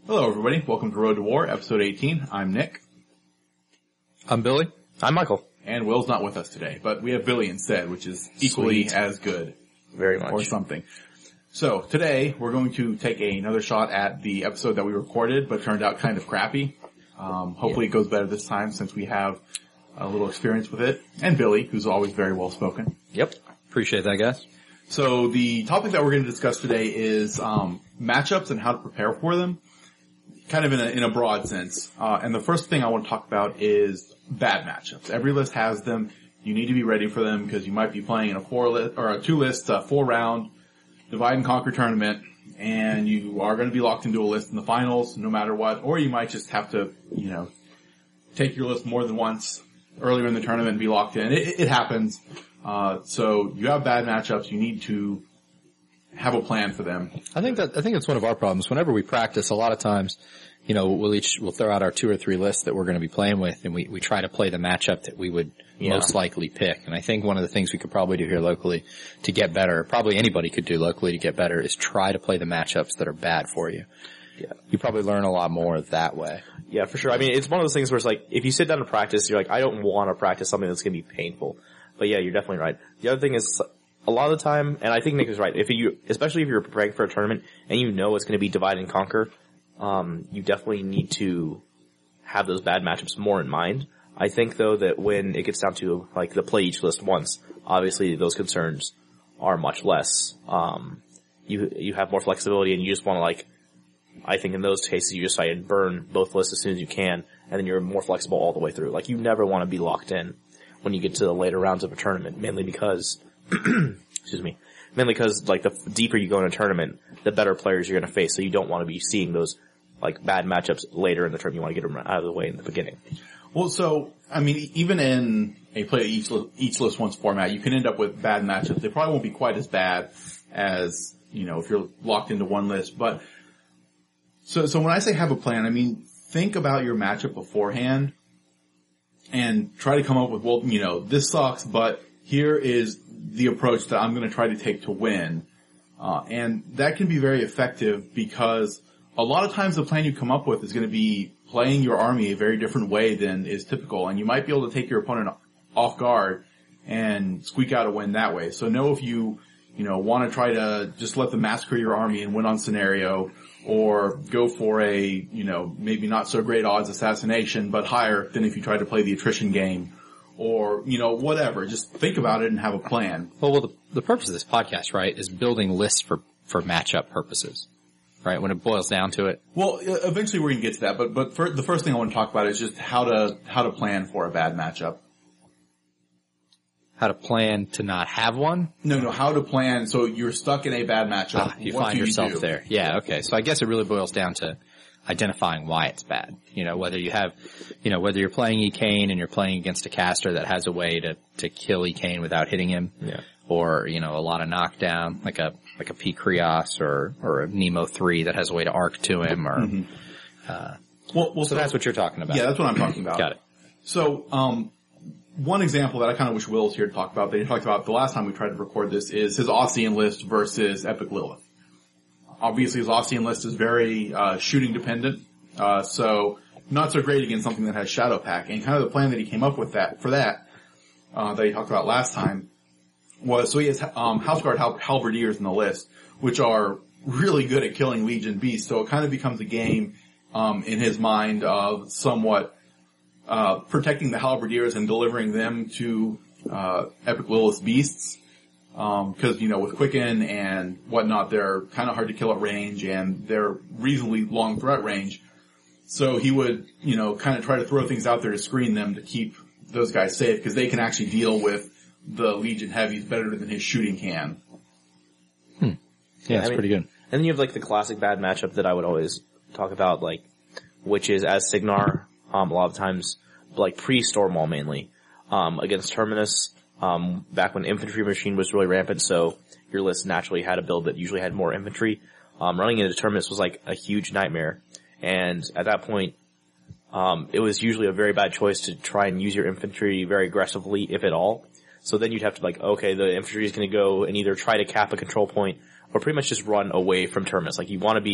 Hello, everybody. Welcome to Road to War, episode 18. I'm Nick. I'm Billy. I'm Michael. And Will's not with us today, but we have Billy instead, which is equally as good. Very much. Or something. So, today, we're going to take another shot at the episode that we recorded, but turned out kind of crappy. Hopefully it goes better this time, since we have a little experience with it. And Billy, who's always very well spoken. Yep. Appreciate that, guys. So, the topic that we're going to discuss today is matchups and how to prepare for them. Kind of in a broad sense. And the first thing I want to talk about is bad matchups. Every list has them. You need to be ready for them because you might be playing in a 4-round divide and conquer tournament, and you are going to be locked into a list in the finals no matter what. Or you might just have to, take your list more than once earlier in the tournament and be locked in. It happens. So you have bad matchups. You need to have a plan for them. I think it's one of our problems. Whenever we practice, a lot of times, we'll throw out our 2 or 3 lists that we're going to be playing with, and we try to play the matchup that we would most likely pick. And I think one of the things we could probably do here locally to get better, probably anybody could do locally to get better, is try to play the matchups that are bad for you. Yeah. You probably learn a lot more that way. Yeah, for sure. I mean, it's one of those things where it's like, if you sit down to practice, you're like, I don't want to practice something that's going to be painful. But yeah, you're definitely right. The other thing is, a lot of the time, and I think Nick is right, especially if you're preparing for a tournament and you know it's going to be divide and conquer, you definitely need to have those bad matchups more in mind. I think though that when it gets down to like the play each list once, obviously those concerns are much less. You have more flexibility and you just want to I think in those cases you just try and burn both lists as soon as you can, and then you're more flexible all the way through. Like, you never want to be locked in when you get to the later rounds of a tournament, mainly because like the deeper you go in a tournament, the better players you're going to face. So you don't want to be seeing those like bad matchups later in the tournament. You want to get them out of the way in the beginning. Well, so I mean, even in a play each list once format, you can end up with bad matchups. They probably won't be quite as bad as if you're locked into one list. But so when I say have a plan, I mean think about your matchup beforehand and try to come up with, this sucks, but here is the approach that I'm going to try to take to win. And that can be very effective because a lot of times the plan you come up with is going to be playing your army a very different way than is typical. And you might be able to take your opponent off guard and squeak out a win that way. So know if you want to try to just let them massacre your army and win on scenario, or go for a, maybe not so great odds assassination, but higher than if you try to play the attrition game. Or, whatever. Just think about it and have a plan. Well, the purpose of this podcast, right, is building lists for matchup purposes, right? When it boils down to it. Well, eventually we're going to get to that, but the first thing I want to talk about is just how to plan for a bad matchup. How to plan to not have one? No, how to plan so you're stuck in a bad matchup. You find yourself there. Yeah, okay. So I guess it really boils down to identifying why it's bad. Whether you're playing Ecane and you're playing against a caster that has a way to kill Ecane without hitting him. Yeah. Or, a lot of knockdown, like a P. Krios or a Nemo 3 that has a way to arc to him or, so that's what you're talking about. Yeah, that's what I'm talking about. Got it. So, one example that I kind of wish Will was here to talk about, that he talked about the last time we tried to record this, is his Ossian list versus Epic Lilith. Obviously, his Ossian list is very shooting dependent, so not so great against something that has Shadow Pack. And kind of the plan that he came up with that he talked about last time was, so he has Houseguard Halberdiers in the list, which are really good at killing Legion beasts. So it kind of becomes a game in his mind of somewhat protecting the Halberdiers and delivering them to Epic Lilith's beasts. Because, with Quicken and whatnot, they're kind of hard to kill at range, and they're reasonably long threat range. So he would, kind of try to throw things out there to screen them to keep those guys safe, because they can actually deal with the Legion heavies better than his shooting can. Yeah, that's pretty good. And then you have, the classic bad matchup that I would always talk about, which is as Cygnar, a lot of times, pre-Stormwall mainly, against Terminus. Back when Infantry Machine was really rampant, so your list naturally had a build that usually had more infantry. Running into Terminus was a huge nightmare. And at that point, it was usually a very bad choice to try and use your infantry very aggressively, if at all. So then you'd have to okay, the infantry is going to go and either try to cap a control point or pretty much just run away from Terminus. You want to be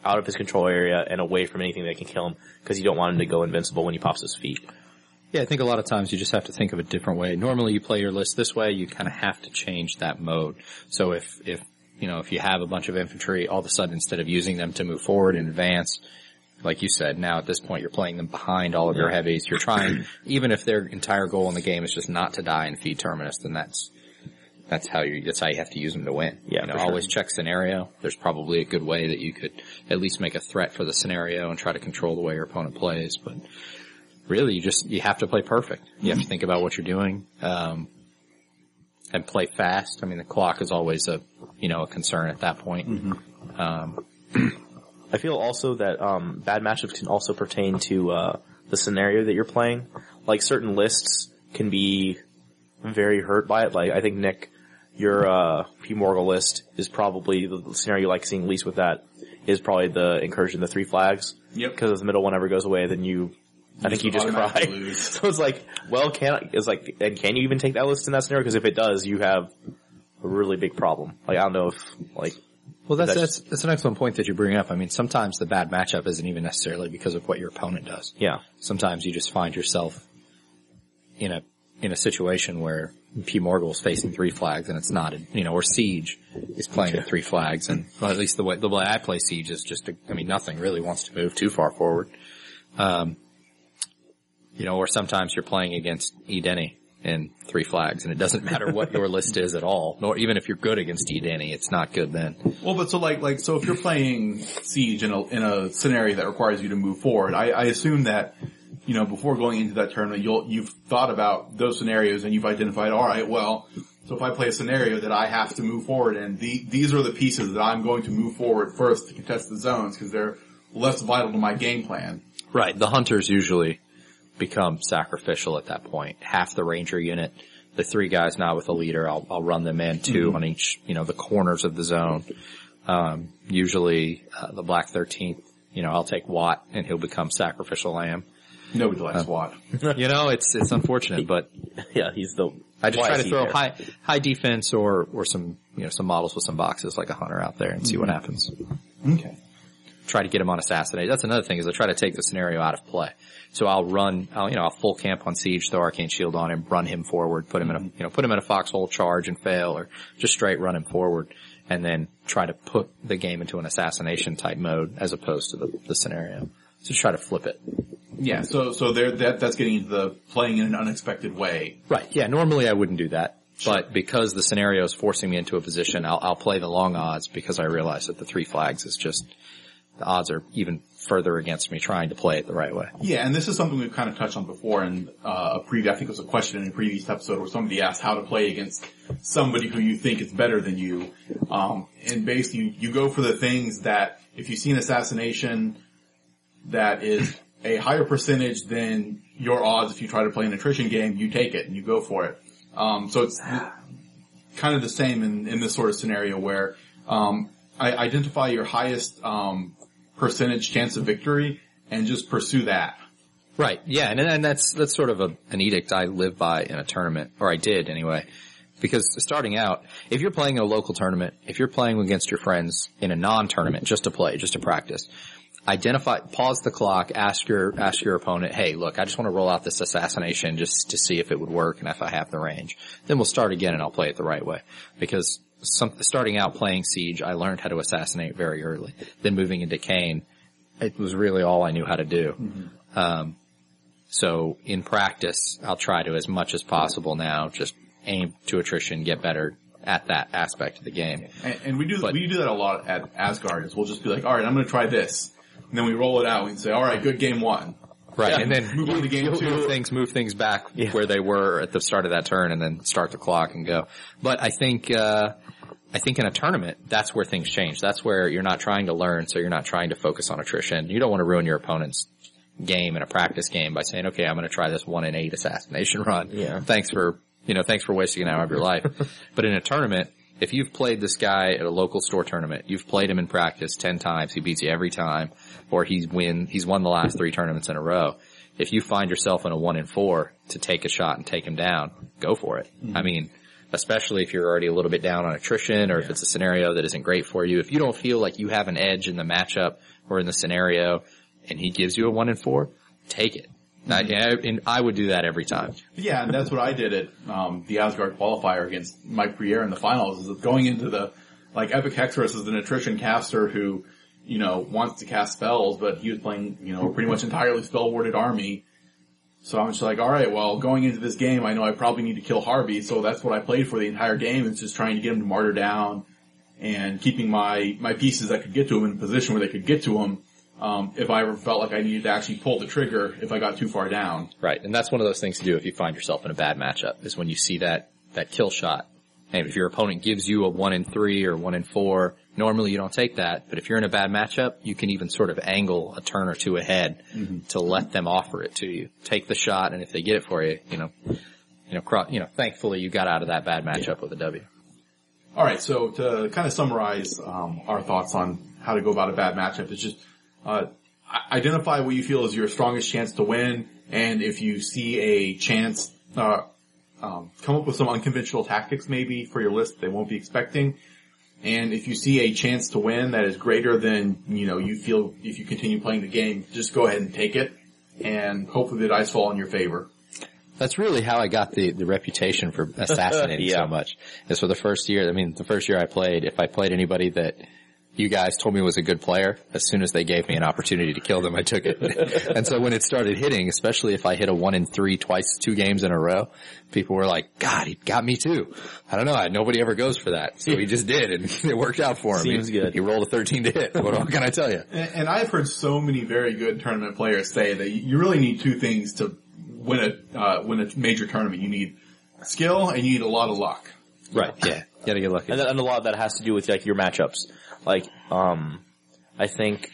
out of his control area and away from anything that can kill him, because you don't want him to go invincible when he pops his feet. Yeah, I think a lot of times you just have to think of a different way. Normally you play your list this way, you kind of have to change that mode. So if you have a bunch of infantry, all of a sudden instead of using them to move forward and advance, like you said, now at this point you're playing them behind all of your heavies. You're trying, even if their entire goal in the game is just not to die and feed Terminus, then that's how you have to use them to win. Yeah, always check scenario. There's probably a good way that you could at least make a threat for the scenario and try to control the way your opponent plays. But really, you have to play perfect. You have to think about what you're doing, and play fast. I mean, the clock is always a concern at that point. Mm-hmm. I feel also that bad matchups can also pertain to the scenario that you're playing. Like, certain lists can be very hurt by it. Like, I think, Nick, your P. Morgul list is probably the scenario you like seeing least with that is probably the incursion, the 3 flags. Yep. Because if the middle one ever goes away, then I think you just cry. So it's like, well, can you even take that list in that scenario? Because if it does, you have a really big problem. Like, I don't know if, like... Well, that's an excellent point that you bring up. I mean, sometimes the bad matchup isn't even necessarily because of what your opponent does. Yeah. Sometimes you just find yourself in a situation where P. Morgul is facing 3 flags and it's not, or Siege is playing at 3 flags, and well, at least the way I play Siege is just, nothing really wants to move too far forward. Or sometimes you're playing against Edeni in 3 flags, and it doesn't matter what your list is at all. Nor even if you're good against Edeni, it's not good then. Well, but so so if you're playing Siege in a scenario that requires you to move forward, I assume that, before going into that tournament, you've thought about those scenarios and you've identified, all right, well, so if I play a scenario that I have to move forward, and these are the pieces that I'm going to move forward first to contest the zones because they're less vital to my game plan. Right. The hunters usually become sacrificial at that point. Half the ranger unit, the 3 guys not with a leader, I'll run them in 2 on each, the corners of the zone. Usually, the Black 13th, I'll take Watt and he'll become sacrificial lamb. Nobody likes Watt. It's unfortunate, but yeah, he's the. I just try to throw high defense or some some models with some boxes like a hunter out there and see what happens. Okay. Try to get him on assassinate. That's another thing is I try to take the scenario out of play. So I'll full camp on Siege, throw Arcane Shield on him, run him forward, put him in a foxhole charge and fail, or just straight run him forward, and then try to put the game into an assassination type mode as opposed to the scenario. So try to flip it. Yeah, so that's getting into the playing in an unexpected way. Right, yeah, normally I wouldn't do that. Sure. But because the scenario is forcing me into a position, I'll play the long odds because I realize that the 3 flags is just, the odds are even further against me trying to play it the right way. Yeah, and this is something we've kind of touched on before in I think it was a question in a previous episode where somebody asked how to play against somebody who you think is better than you. And basically you go for the things that if you see an assassination that is a higher percentage than your odds if you try to play an attrition game, you take it and you go for it. So it's kind of the same in this sort of scenario where I identify your highest percentage chance of victory and just pursue that. Right. Yeah, and that's sort of an edict I live by in a tournament, or I did anyway. Because starting out, if you're playing a local tournament, if you're playing against your friends in a non-tournament, just to play, just to practice, pause the clock, ask your opponent, hey, look, I just want to roll out this assassination just to see if it would work and if I have the range. Then we'll start again and I'll play it the right way. Because starting out playing Siege, I learned how to assassinate very early. Then moving into Kane, it was really all I knew how to do. Mm-hmm. So in practice, I'll try to, as much as possible now, just aim to attrition, get better at that aspect of the game. And we do that a lot at Asgard, is we'll just be like, alright, I'm gonna try this. And then we roll it out and say, alright, good, game 1. Right, yeah, and then move on to game 2. Move things back where they were at the start of that turn and then start the clock and go. But I think in a tournament, that's where things change. That's where you're not trying to learn, so you're not trying to focus on attrition. You don't want to ruin your opponent's game in a practice game by saying, okay, I'm going to try this 1 in 8 assassination run. Yeah. Thanks for wasting an hour of your life. But in a tournament, if you've played this guy at a local store tournament, you've played him in practice 10 times, he beats you every time, or he's won the last 3 tournaments in a row. If you find yourself in a 1 in 4 to take a shot and take him down, go for it. Mm-hmm. I mean, especially if you're already a little bit down on attrition or if it's a scenario that isn't great for you. If you don't feel like you have an edge in the matchup or in the scenario and he gives you a 1-4, take it. And I would do that every time. Yeah, and that's what I did at the Asgard qualifier against Mike Briere in the finals, is going into the, like, Epic Hexorus is an attrition caster who, you know, wants to cast spells, but he was playing, you know, pretty much entirely spell-warded army. So I'm just like, alright, well, going into this game, I know I probably need to kill Harvey, so that's what I played for the entire game, is just trying to get him to martyr down and keeping my pieces that could get to him in a position where they could get to him. If I ever felt like I needed to actually pull the trigger if I got too far down. Right, and that's one of those things to do if you find yourself in a bad matchup, is when you see that kill shot. And if your opponent gives you a 1-3 or 1-4, normally you don't take that, but if you're in a bad matchup, you can even sort of angle a turn or two ahead to let them offer it to you. Take the shot, and if they get it for you, thankfully you got out of that bad matchup with a W. Alright, so to kind of summarize, our thoughts on how to go about a bad matchup is just, identify what you feel is your strongest chance to win, and if you see a chance, come up with some unconventional tactics maybe for your list they won't be expecting. And if you see a chance to win that is greater than, you know, you feel if you continue playing the game, just go ahead and take it, and hopefully the dice fall in your favor. That's really how I got the reputation for assassinating so much. Is for the first year I played, if I played anybody that you guys told me was a good player, as soon as they gave me an opportunity to kill them, I took it. And so when it started hitting, especially if I hit a 1-3 twice, 2 games in a row, people were like, God, he got me too. I don't know, nobody ever goes for that. So he just did, and it worked out for him. Seems good. He rolled a 13 to hit. What can I tell you? And I've heard so many very good tournament players say that you really need 2 things to win a major tournament. You need skill and you need a lot of luck. Right, yeah. You gotta get lucky. And a lot of that has to do with, like, your matchups. Like, I think,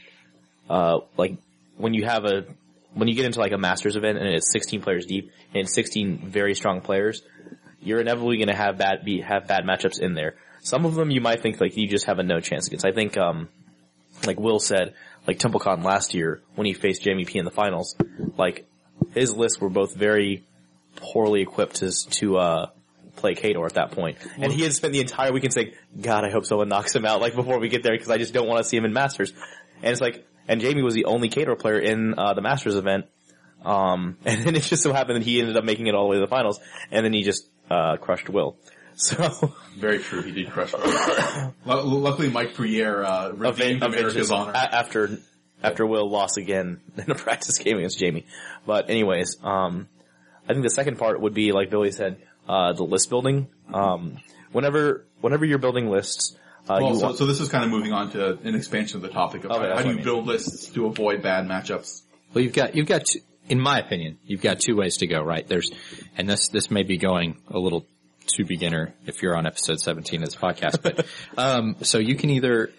like, when you get into like a Masters event and it's 16 players deep and 16 very strong players, you're inevitably gonna have bad matchups in there. Some of them you might think like you just have a no chance against. I think, like Will said, like TempleCon last year when he faced Jamie P in the finals, like, his lists were both very poorly equipped to play Khador at that point. And he had spent the entire weekend saying, God, I hope someone knocks him out, like, before we get there, because I just don't want to see him in Masters. And it's like, and Jamie was the only Khador player in the Masters event. And then it just so happened that he ended up making it all the way to the finals, and then he just crushed Will. So very true, he did crush Will. Luckily, Mike Briere redeemed America's honor after Will lost again in a practice game against Jamie. But anyways, I think the second part would be, like Billy said, the list building. Whenever you're building lists, so this is kind of moving on to an expansion of the topic of how do you build lists to avoid bad matchups? Well, you've got two, in my opinion, you've got 2 ways to go, right? And this may be going a little too beginner if you're on episode 17 of this podcast, but, so you can either,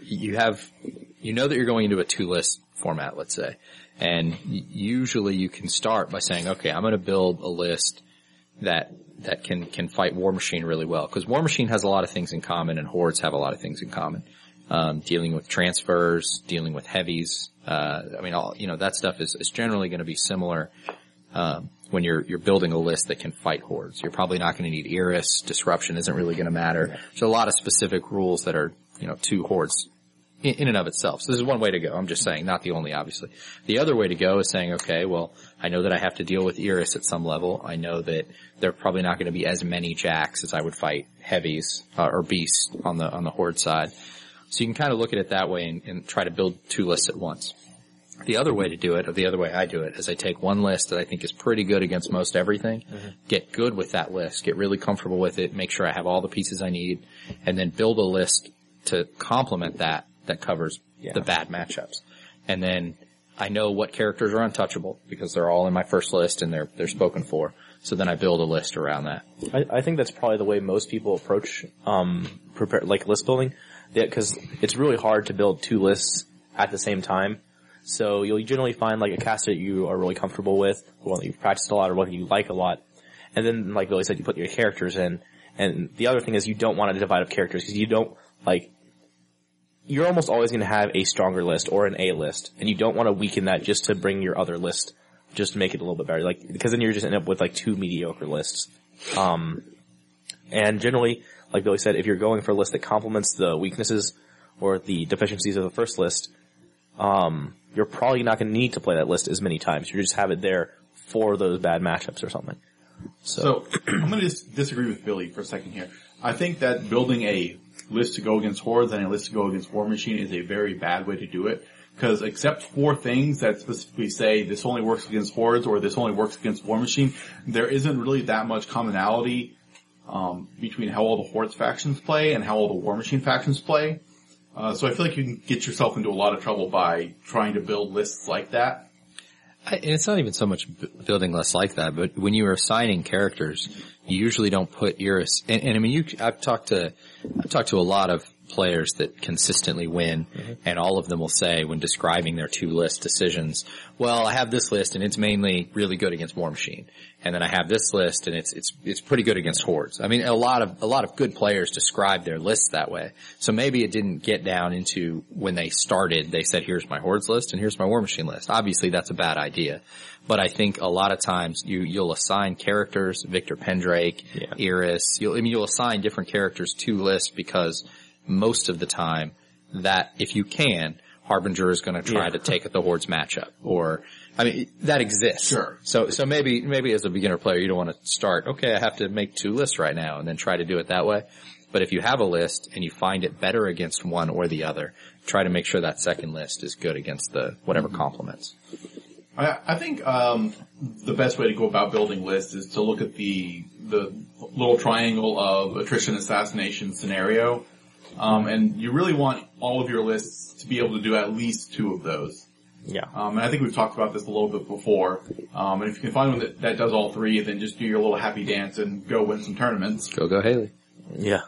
you know that you're going into a 2-list format, let's say, and usually you can start by saying, okay, I'm going to build a list that can fight War Machine really well. Because War Machine has a lot of things in common and Hordes have a lot of things in common. Dealing with transfers, dealing with heavies, that stuff is generally going to be similar, when you're building a list that can fight Hordes. You're probably not going to need Iris. Disruption isn't really going to matter. There's a lot of specific rules that are, to Hordes in and of itself. So this is one way to go. I'm just saying, not the only, obviously. The other way to go is saying, okay, well, I know that I have to deal with Iris at some level. I know that there are probably not going to be as many Jacks as I would fight heavies, or beasts on the Horde side. So you can kind of look at it that way and try to build 2 lists at once. The other way to do it, or the other way I do it, is I take one list that I think is pretty good against most everything, get good with that list, get really comfortable with it, make sure I have all the pieces I need, and then build a list to complement that covers the bad matchups. And then I know what characters are untouchable because they're all in my first list and they're spoken for. So then I build a list around that. I think that's probably the way most people approach list building, because it's really hard to build 2 lists at the same time. So you'll generally find like a caster that you are really comfortable with, one that you've practiced a lot, or one that you like a lot. And then, like Billy said, you put your characters in. And the other thing is you don't want to divide up characters, because you don't, like, you're almost always going to have a stronger list or an A list, and you don't want to weaken that just to bring your other list, just to make it a little bit better. Like, because then you're just end up with like 2 mediocre lists. And generally, like Billy said, if you're going for a list that complements the weaknesses or the deficiencies of the first list, you're probably not going to need to play that list as many times. You just have it there for those bad matchups or something. So I'm going to disagree with Billy for a second here. I think that building a list to go against Hordes and a list to go against War Machine is a very bad way to do it. Because except for things that specifically say this only works against Hordes or this only works against War Machine, there isn't really that much commonality between how all the Hordes factions play and how all the War Machine factions play. So I feel like you can get yourself into a lot of trouble by trying to build lists like that. And it's not even so much building lists like that, but when you are assigning characters, you usually don't put Iris. And I mean, I've talked to a lot of players that consistently win, and all of them will say when describing their 2 list decisions, well, I have this list and it's mainly really good against War Machine, and then I have this list and it's pretty good against Hordes. I mean, a lot of good players describe their lists that way. So maybe it didn't get down into when they started, they said, here's my Hordes list and here's my War Machine list. Obviously that's a bad idea. But I think a lot of times you'll assign characters, Victor Pendrake, Iris, you'll assign different characters to lists because most of the time that if you can, Harbinger is going to try to take the Hordes matchup, or, I mean, that exists. Sure. So maybe as a beginner player, you don't want to start, okay, I have to make 2 lists right now and then try to do it that way. But if you have a list and you find it better against one or the other, try to make sure that second list is good against the whatever complements. I think the best way to go about building lists is to look at the little triangle of attrition assassination scenario. And you really want all of your lists to be able to do at least 2 of those. Yeah. And I think we've talked about this a little bit before. And if you can find one that does all 3, then just do your little happy dance and go win some tournaments. Go Haley. Yeah.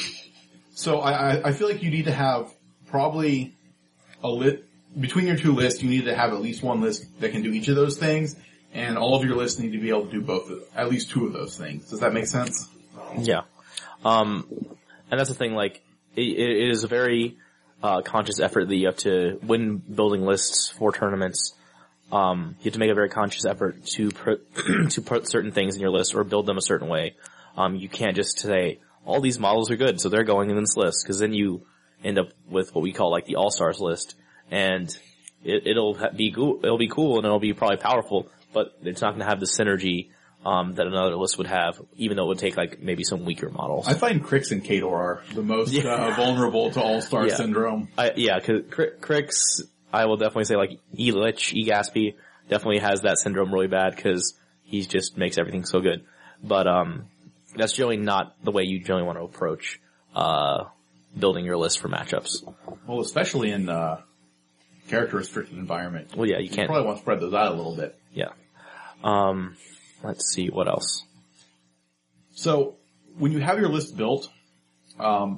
So I feel like you need to have probably between your 2 lists, you need to have at least one list that can do each of those things, and all of your lists need to be able to do at least 2 of those things. Does that make sense? Yeah. And that's the thing, like, it is a very conscious effort that you have to, when building lists for tournaments, you have to make a very conscious effort to put certain things in your list or build them a certain way. You can't just say, all these models are good, so they're going in this list, because then you end up with what we call like the All-Stars list, and it'll be cool and it'll be probably powerful, but it's not going to have the synergy that another list would have, even though it would take like maybe some weaker models. I find Crix and Khador are the most vulnerable to All-Star syndrome. Cause Crix, I will definitely say like E-Lich, E-Gaspy definitely has that syndrome really bad because he just makes everything so good. But that's generally not the way you generally want to approach building your list for matchups. Well, especially in character restricted environment. Well, yeah, you can't. Probably want to spread those out a little bit. Yeah. Let's see, what else? So, when you have your list built, know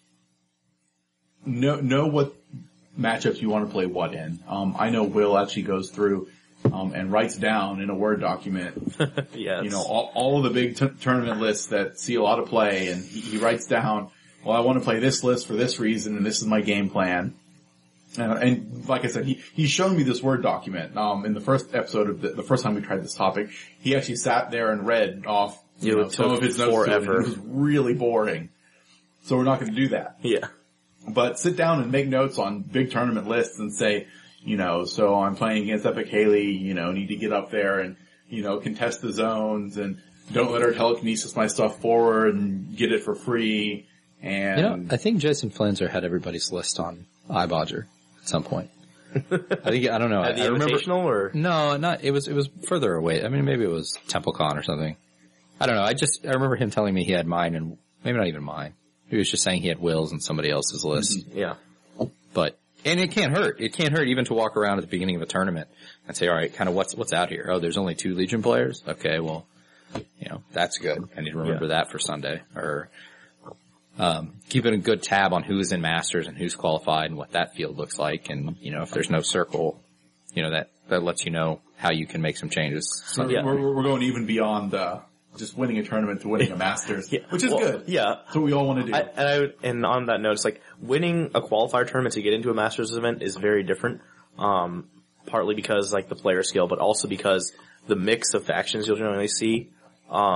what matchups you want to play what in. I know Will actually goes through and writes down in a Word document, yes. You know, all of the big tournament lists that see a lot of play, and he writes down, well, I want to play this list for this reason, and this is my game plan. And like I said, he's shown me this Word document. In the first episode of the first time we tried this topic, he actually sat there and read off some of his notes. Forever. It was really boring. So we're not going to do that. Yeah. But sit down and make notes on big tournament lists and say, so I'm playing against Epic Haley, need to get up there and, contest the zones and don't let her telekinesis my stuff forward and get it for free. And I think Jason Flanzer had everybody's list on iBodger at some point. I don't know. At the Invitational or? No, not, it was further away. I mean, maybe it was TempleCon or something. I don't know. I remember him telling me he had mine and maybe not even mine. He was just saying he had Will's and somebody else's list. Mm-hmm. Yeah. And it can't hurt. It can't hurt even to walk around at the beginning of a tournament and say, all right, kind of what's out here? Oh, there's only 2 Legion players? Okay, well, that's good. I need to remember that for Sunday. Or, keeping a good tab on who's in Masters and who's qualified and what that field looks like. And, if there's no circle, that lets you know how you can make some changes. So we're going even beyond, just winning a tournament to winning a Masters, which is good. Yeah. That's what we all want to do. And on that note, it's like winning a qualifier tournament to get into a Masters event is very different. Partly because like the player skill, but also because the mix of factions you'll generally see,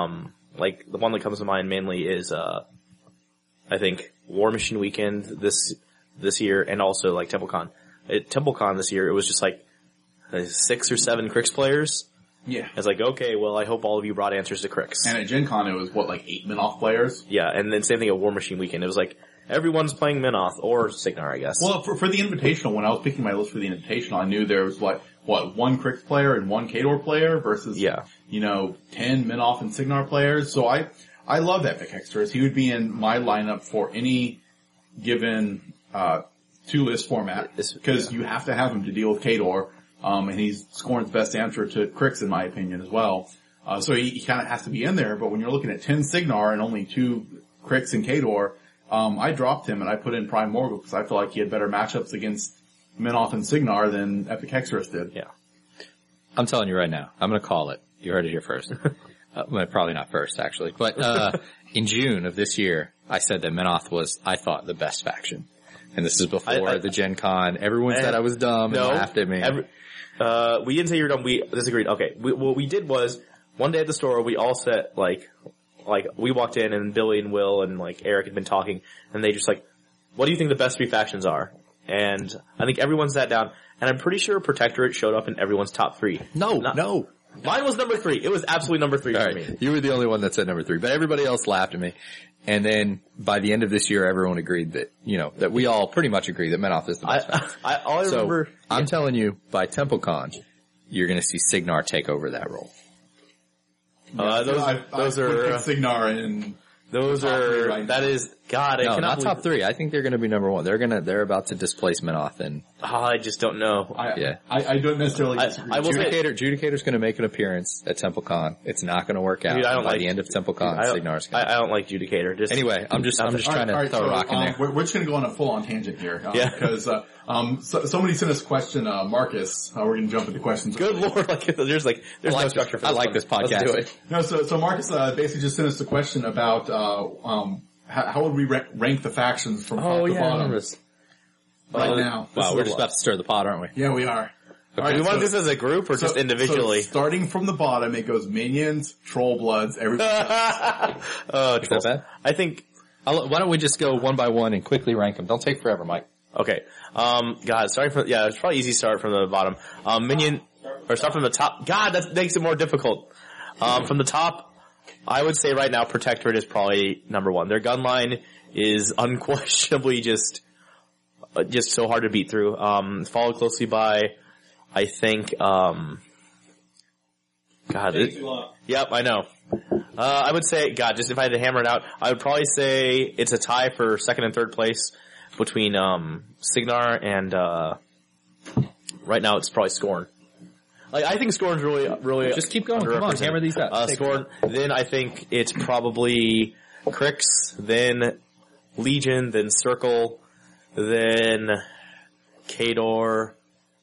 like the one that comes to mind mainly is I think War Machine Weekend this year, and also like TempleCon. At TempleCon this year, it was just like 6 or 7 Crix players. Yeah. It's like, okay, well, I hope all of you brought answers to Crix. And at Gen Con, it was, like 8 Minoth players? Yeah, and then same thing at War Machine Weekend. It was like, everyone's playing Minoth, or Signar, I guess. Well, for the Invitational, when I was picking my list for the Invitational, I knew there was like, 1 Crix player and 1 Khador player versus, 10 Minoth and Signar players. So I love Epic Hextors. He would be in my lineup for any given, 2-list format. Because you have to have him to deal with Khador. And he's Scorn's best answer to Crix, in my opinion, as well. So he kind of has to be in there, but when you're looking at 10 Signar and only 2 Crix and Khador, I dropped him and I put in Prime Morgul because I feel like he had better matchups against Minoth and Signar than Epic Hexorus did. Yeah. I'm telling you right now, I'm gonna call it. You heard it here first. Well, probably not first, actually. But, in June of this year, I said that Minoth was, I thought, the best faction. And this is before the Gen Con. Everyone said I was dumb and laughed at me. We didn't say you were dumb. We disagreed. Okay. What we did was, one day at the store, we all set, like, we walked in and Billy and Will and, like, Eric had been talking, and they just like, what do you think the best 3 factions are? And I think everyone sat down, and I'm pretty sure Protectorate showed up in everyone's top 3. No. Mine was number 3. It was absolutely number 3 for me. You were the only one that said number 3, but everybody else laughed at me. And then by the end of this year, everyone agreed that, that we all pretty much agree that Minoth is the best faction. I remember. I'm telling you, by TempleCon, you're going to see Signar take over that role. Those are Signar and those are right that is God. I no, cannot not top 3. I think they're going to be number 1. They're about to displace Minoth, and I just don't know. I don't necessarily disagree. I will Judicator's going to make an appearance at TempleCon. It's not going to work out. Dude, by the end of TempleCon, Signar's going to. I don't like Judicator. Anyway, I'm just trying to throw a rock in there. We're just going to go on a full on tangent here, because somebody sent us a question, Marcus. We're going to jump into questions. Good lord, there's no structure for this. I like this podcast. Let's do it. No, so Marcus basically just sent us a question about how would we rank the factions from top to bottom right now? Wow, we're just about to stir the pot, aren't we? Yeah, we are. Okay, do you want this as a group or just individually? So starting from the bottom, it goes minions, troll bloods, everything else. Is that bad? I think. Why don't we just go one by one and quickly rank them? Don't take forever, Mike. Okay. It's probably easy to start from the bottom. Start from the top. God, that makes it more difficult. From the top, I would say right now Protectorate is probably number 1. Their gun line is unquestionably just so hard to beat through. Followed closely by, I think, yep, I know. I would say, just if I had to hammer it out, I would probably say it's a tie for 2nd and 3rd place between, Signar and, right now it's probably Scorn. I think Scorn's really just keep going. Come on, hammer these out. Scorn. Then I think it's probably Crix, then Legion, then Circle, then Khador.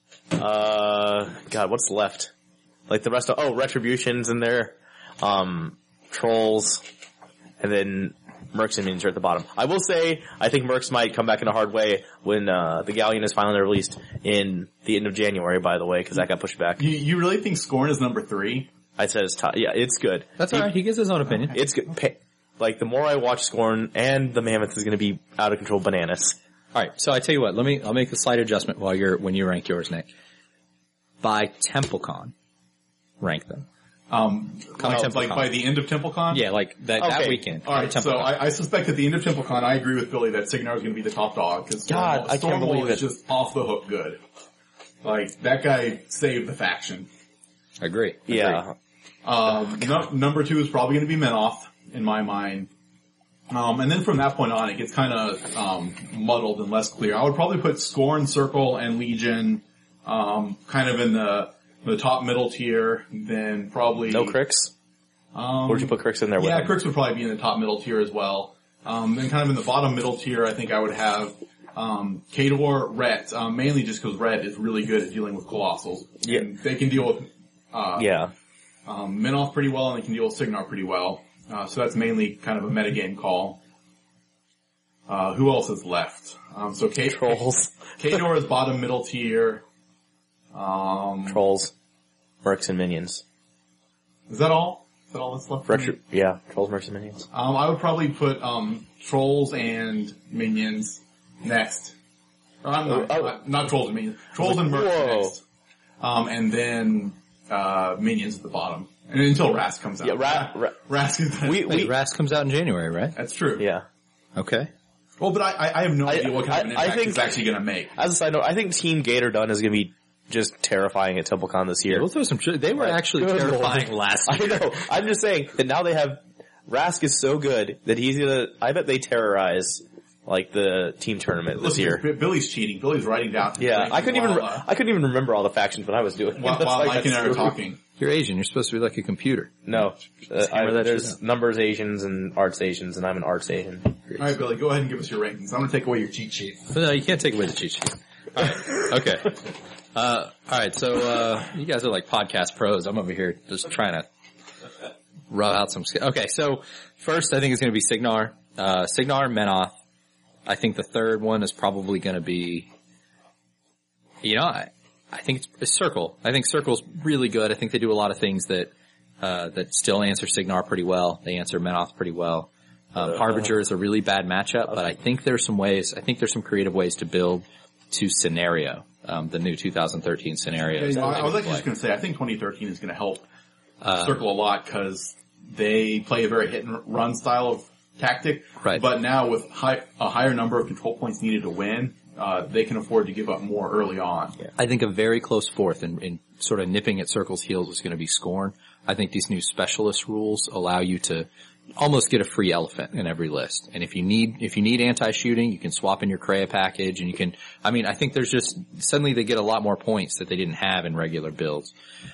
What's left? Like the rest of Retribution's in there, Trolls, and then Mercs and Minions are at the bottom. I will say, I think Mercs might come back in a hard way when the Galleon is finally released in the end of January, by the way, because that got pushed back. You really think Scorn is number 3? I said it's top. Yeah, it's good. That's alright. He gives his own opinion. It's good. The more I watch Scorn, and the Mammoth is going to be out of control bananas. Alright, so I tell you what, I'll make a slight adjustment when you rank yours, Nick. By TempleCon, rank them. By the end of TempleCon? Yeah, that weekend. Alright, so I suspect at the end of TempleCon, I agree with Billy that Signar is going to be the top dog, because I can't believe it. is just off the hook good. That guy saved the faction. Agree. Yeah. Number 2 is probably going to be Minoth, in my mind. And then from that point on, it gets kind of muddled and less clear. I would probably put Scorn, Circle, and Legion kind of in the top middle tier, then probably... No Crix? Where'd you put Crix in there with? Yeah, Crix would probably be in the top middle tier as well. Then kind of in the bottom middle tier, I think I would have Khador, Ret, mainly just because Ret is really good at dealing with Colossals. Yeah. And they can deal with Minoth pretty well, and they can deal with Signar pretty well. So that's mainly kind of a metagame call. Who else is left? Trolls. Khador is bottom middle tier. Trolls, Mercs, and Minions. Is that all? Is that all that's left? Trolls, Mercs, and Minions. I would probably put, Trolls and Minions next. Not Trolls and Minions. Trolls and Mercs next. And then, Minions at the bottom. And until Rask comes out. Yeah, Rask is Rask comes out in January, right? That's true. Yeah. Okay. Well, but I have no idea what kind of an impact it's actually going to make. As a side note, I think Team Gator Dun is going to be just terrifying at TempleCon this year. Yeah, we'll throw some. They were actually terrifying last year. I know. I'm just saying that now they have Rask is so good that he's gonna. I bet they terrorize like the team tournament this year. Billy's cheating. Billy's writing down. Yeah, I couldn't even remember all the factions when I was doing it. While Mike and I are talking. You're Asian. You're supposed to be like a computer. No, there's numbers Asians and arts Asians, and I'm an arts Asian. All right, Billy, go ahead and give us your rankings. I'm going to take away your cheat sheet. No, you can't take away the cheat sheet. All right. Okay. Alright, so, you guys are like podcast pros. I'm over here just trying to rub out some Okay, so first I think it's going to be Signar. Signar and Menoth. I think the third one is probably going to be, I think it's Circle. I think Circle's really good. I think they do a lot of things that still answer Signar pretty well. They answer Menoth pretty well. Harbinger is a really bad matchup, but I think there's some creative ways to build to scenario. The new 2013 scenario. I was actually just going to say, I think 2013 is going to help Circle a lot because they play a very hit and run style of tactic. Right. But now with a higher number of control points needed to win, they can afford to give up more early on. Yeah. I think a very close fourth in sort of nipping at Circle's heels is going to be Scorn. I think these new specialist rules allow you to almost get a free elephant in every list. And if you need anti-shooting, you can swap in your Kreia package and you can, I think there's just, suddenly they get a lot more points that they didn't have in regular builds.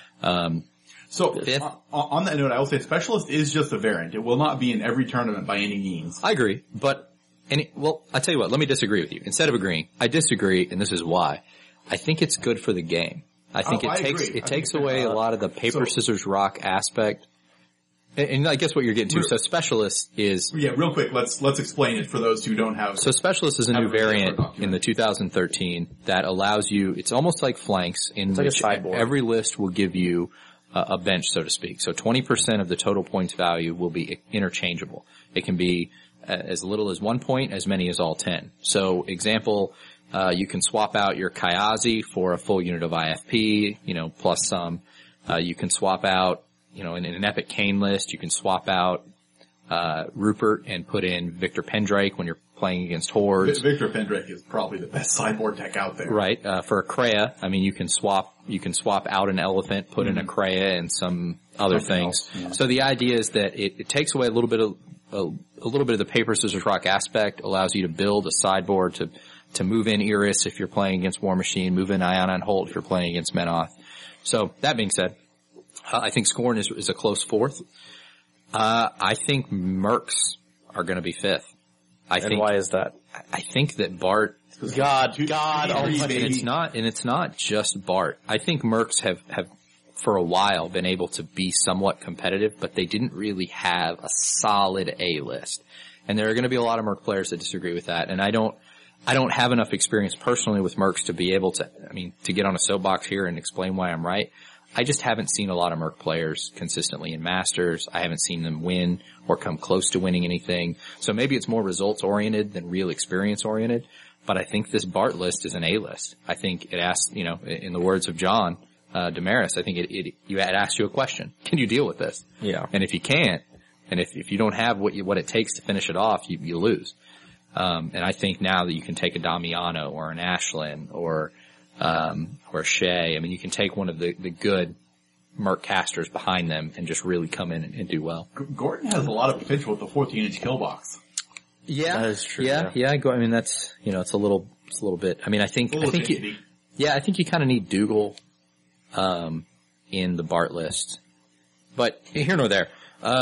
So, on that note, I will say Specialist is just a variant. It will not be in every tournament by any means. I agree, but, I tell you what, let me disagree with you. Instead of agreeing, I disagree, and this is why. I think it's good for the game. I think it takes away a lot of the paper, scissors, rock aspect. And I guess what you're getting to, so Specialist is... Yeah, real quick, let's explain it for those who don't have... So Specialist is a new variant in the 2013 that allows you, it's almost like Flanks in which every list will give you a bench, so to speak. So 20% of the total points value will be interchangeable. It can be as little as 1 point, as many as all 10. So example, you can swap out your Kayazi for a full unit of IFP, plus some. You can swap out, in an Epic Kane list, you can swap out Rupert and put in Victor Pendrake when you're playing against hordes. Victor Pendrake is probably the best sideboard deck out there. Right. For a Kreia, you can swap out an elephant, put in a Kreia and some other things. Yeah. So the idea is that it takes away a little bit of the paper, scissors, rock aspect, allows you to build a sideboard to move in Iris if you're playing against War Machine, move in Ion and Holt if you're playing against Menoth. So that being said, I think Scorn is a close fourth. I think Mercs are going to be fifth. Why is that? I think that Bart. God, and it's not just Bart. I think Mercs have for a while been able to be somewhat competitive, but they didn't really have a solid A list. And there are going to be a lot of Merc players that disagree with that. And I don't have enough experience personally with Mercs to be able to, to get on a soapbox here and explain why I'm right. I just haven't seen a lot of Merc players consistently in Masters. I haven't seen them win or come close to winning anything. So maybe it's more results oriented than real experience oriented. But I think this Bart list is an A list. I think it asks, in the words of John Damaris, I think it asks you a question. Can you deal with this? Yeah. And if you can't, and if you don't have what it takes to finish it off, you lose. And I think now that you can take a Damiano or an Ashlyn or Shea, you can take one of the good Merc casters behind them and just really come in and do well. Gordon has a lot of potential with the 14-inch kill box. Yeah. That is true. Yeah. That's, it's a little bit, I think you kind of need Dougal, in the Bart list. But here nor there.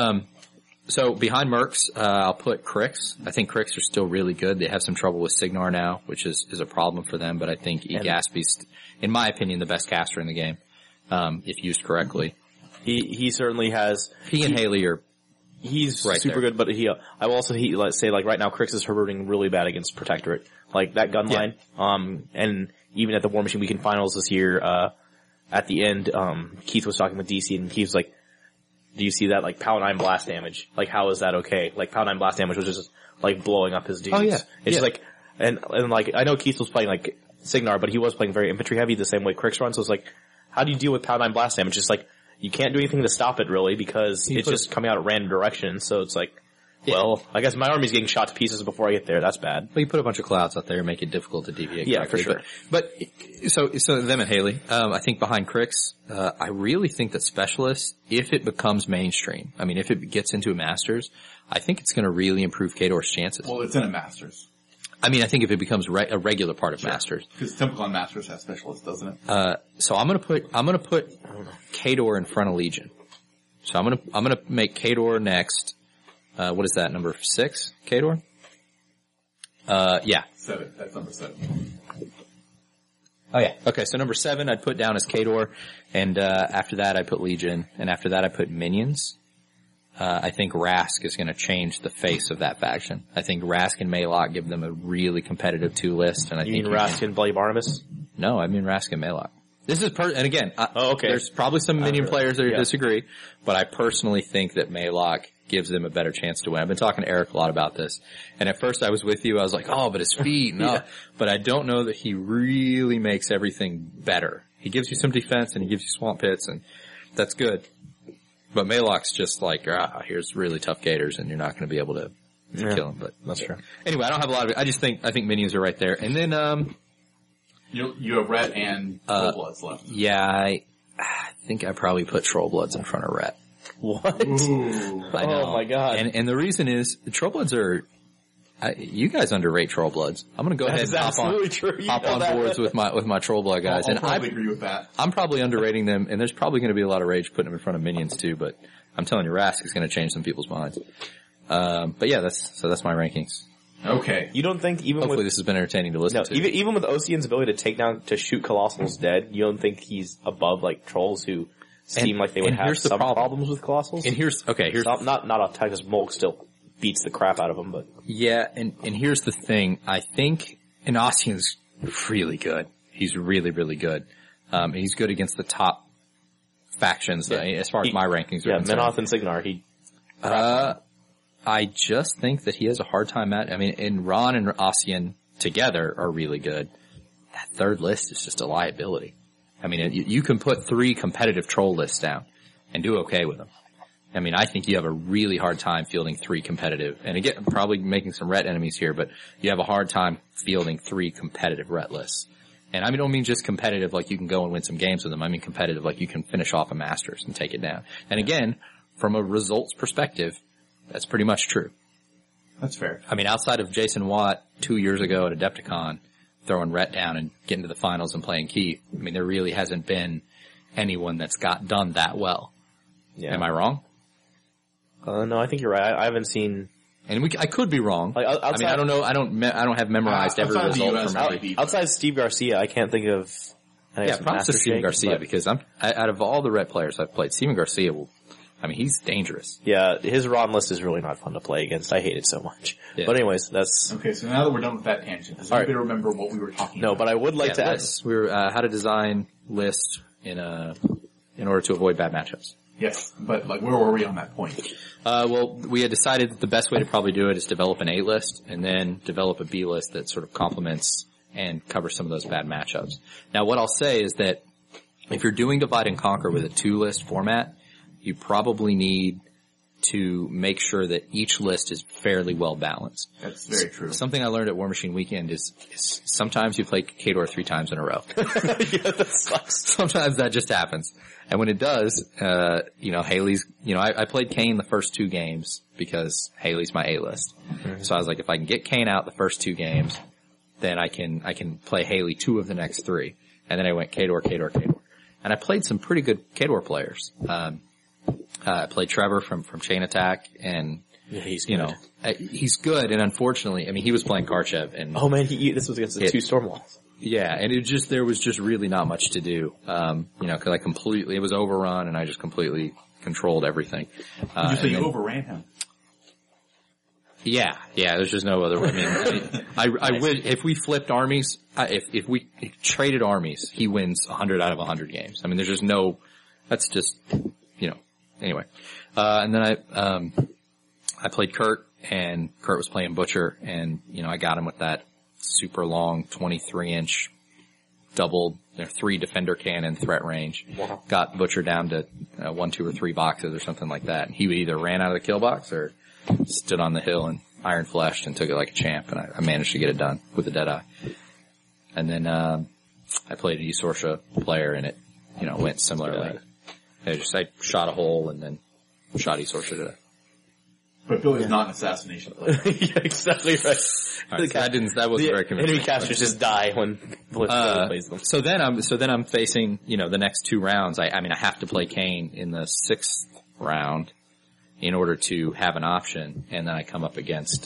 So behind Mercs, I'll put Crix. I think Crix are still really good. They have some trouble with Signar now, which is a problem for them, but I think Egaspi's, in my opinion, the best caster in the game, if used correctly. He certainly has. He and Haley are. He's right super there. good, but I will also let's say right now Crix is hurting really bad against Protectorate. Like that gun line. And even at the War Machine Weekend Finals this year, at the end, Keith was talking with DC and he was like, do you see that, like, Power 9 blast damage? Like, how is that okay? Like, Power 9 blast damage was just, like, blowing up his dudes. Oh, yeah. It's just like, and like, I know Keith was playing, like, Signar, but he was playing very infantry heavy the same way Crix runs, so it's like, how do you deal with Power 9 blast damage? It's like, you can't do anything to stop it, really, because it's just coming out at random directions, so it's like, well, I guess my army's getting shot to pieces before I get there. That's bad. Well, you put a bunch of clouds out there and make it difficult to deviate. Yeah, for sure. But so them and Haley, I think behind Crix, I really think that Specialist, if it becomes mainstream, I mean, if it gets into a Masters, I think it's going to really improve Khador's chances. Well, it's in a Masters. I mean, I think if it becomes a regular part of Masters. Because Templecon Masters has Specialist, doesn't it? So I'm going to put Khador in front of Legion. So I'm going to make Khador next. What is that, number 6, Khador? Yeah. 7, that's number 7. Oh yeah. Okay, so number 7 I'd put down as Khador, and after that I put Legion, and after that I put Minions. I think Rask is going to change the face of that faction. I think Rask and Maylock give them a really competitive 2 list, and I think You mean Rask and Bloody Barnabas? No, I mean Rask and Maylock. This is and again, okay. There's probably some Minion players that disagree, but I personally think that Maylock gives them a better chance to win. I've been talking to Eric a lot about this, and at first I was with you, I was like, oh, but his feet, no. But I don't know that he really makes everything better. He gives you some defense and he gives you swamp pits, and that's good. But Maylock's just like, here's really tough gators, and you're not going to be able to kill him. But that's true. Anyway, I don't have a lot of it. I think Minions are right there. And then, you have Ret and Trollbloods left. Yeah, I think I probably put Trollbloods in front of Ret. What? Ooh. I know. Oh my god. And the reason is, the Trollbloods are, you guys underrate Trollbloods. I'm gonna go ahead and hop on boards with my Trollblood guys. I'll probably agree with that. I'm probably underrating them, and there's probably gonna be a lot of rage putting them in front of Minions too, but I'm telling you, Rask is gonna change some people's minds. But yeah, that's my rankings. Okay. You don't think Hopefully this has been entertaining to listen to. Even with Ocean's ability to shoot Colossals dead, you don't think he's above, like, Trolls who seem like they would have some problems with Colossals? And here's not off time, because Mulk still beats the crap out of him, but. Yeah, and here's the thing. I think Ossian's really good. He's really, really good. And he's good against the top factions, as far as my rankings are concerned. Menoth and Signar, I just think that he has a hard time and Ron and Ossian together are really good. That third list is just a liability. I mean, you can put 3 competitive troll lists down and do okay with them. I mean, I think you have a really hard time fielding 3 competitive, and again, I'm probably making some Ret enemies here, but you have a hard time fielding 3 competitive Ret lists. And I don't mean just competitive like you can go and win some games with them. I mean competitive like you can finish off a Masters and take it down. And again, from a results perspective, that's pretty much true. That's fair. I mean, outside of Jason Watt 2 years ago at Adepticon, throwing Ret down and getting to the finals and playing Keith, I mean, there really hasn't been anyone that's done that well. Yeah. Am I wrong? No, I think you're right. I haven't seen. And I could be wrong. Like, I mean, I don't know. I don't have memorized every result from every. Outside Steve Garcia, I can't think of. Props to Steven Garcia, because out of all the Ret players I've played, Steven Garcia he's dangerous. Yeah, his Ron list is really not fun to play against. I hate it so much. Yeah. But anyways, that's... Okay, so now that we're done with that tangent, does anybody remember what we were talking about? No, but I would like to add... We were, how to design lists in order to avoid bad matchups. Yes, but where were we on that point? Well, we had decided that the best way to probably do it is develop an A list and then develop a B list that sort of complements and covers some of those bad matchups. Now, what I'll say is that if you're doing divide and conquer with a 2-list format, you probably need to make sure that each list is fairly well balanced. That's very true. Something I learned at War Machine Weekend is sometimes you play Khador 3 times in a row. Yeah, that sucks. Sometimes that just happens. And when it does, Haley's, I played Kane the first 2 games because Haley's my A list. Mm-hmm. So I was like, if I can get Kane out the first 2 games, then I can play Haley 2 of the next 3. And then I went Khador. And I played some pretty good Khador players. I played Trevor from Chain Attack, and he's good. He's good, and unfortunately, he was playing Karchev, and this was against the 2 Stormwalls. Yeah, and there was just really not much to do, because it was overrun, and I just completely controlled everything. You say you overran him? Yeah, there's just no other way. I would, if we flipped armies, if we traded armies, he wins 100 out of 100 games. There's just no, that's just, anyway. And then I played Kurt, and Kurt was playing Butcher, and, I got him with that super long 23-inch double, 3 defender cannon threat range. Wow. Got Butcher down to 1, 2, or 3 boxes or something like that. And he would either ran out of the kill box or stood on the hill and iron fleshed and took it like a champ, and I managed to get it done with the Deadeye. And then I played a Esorsha player, and it went similarly. I shot a hole and then shot Esorsha to death. But Billy's not an assassination player. Yeah, exactly right. Right, that wasn't very convincing. Enemy casters just die when Billy plays them. So then I'm facing, the next 2 rounds. I have to play Kane in the 6th round in order to have an option, and then I come up against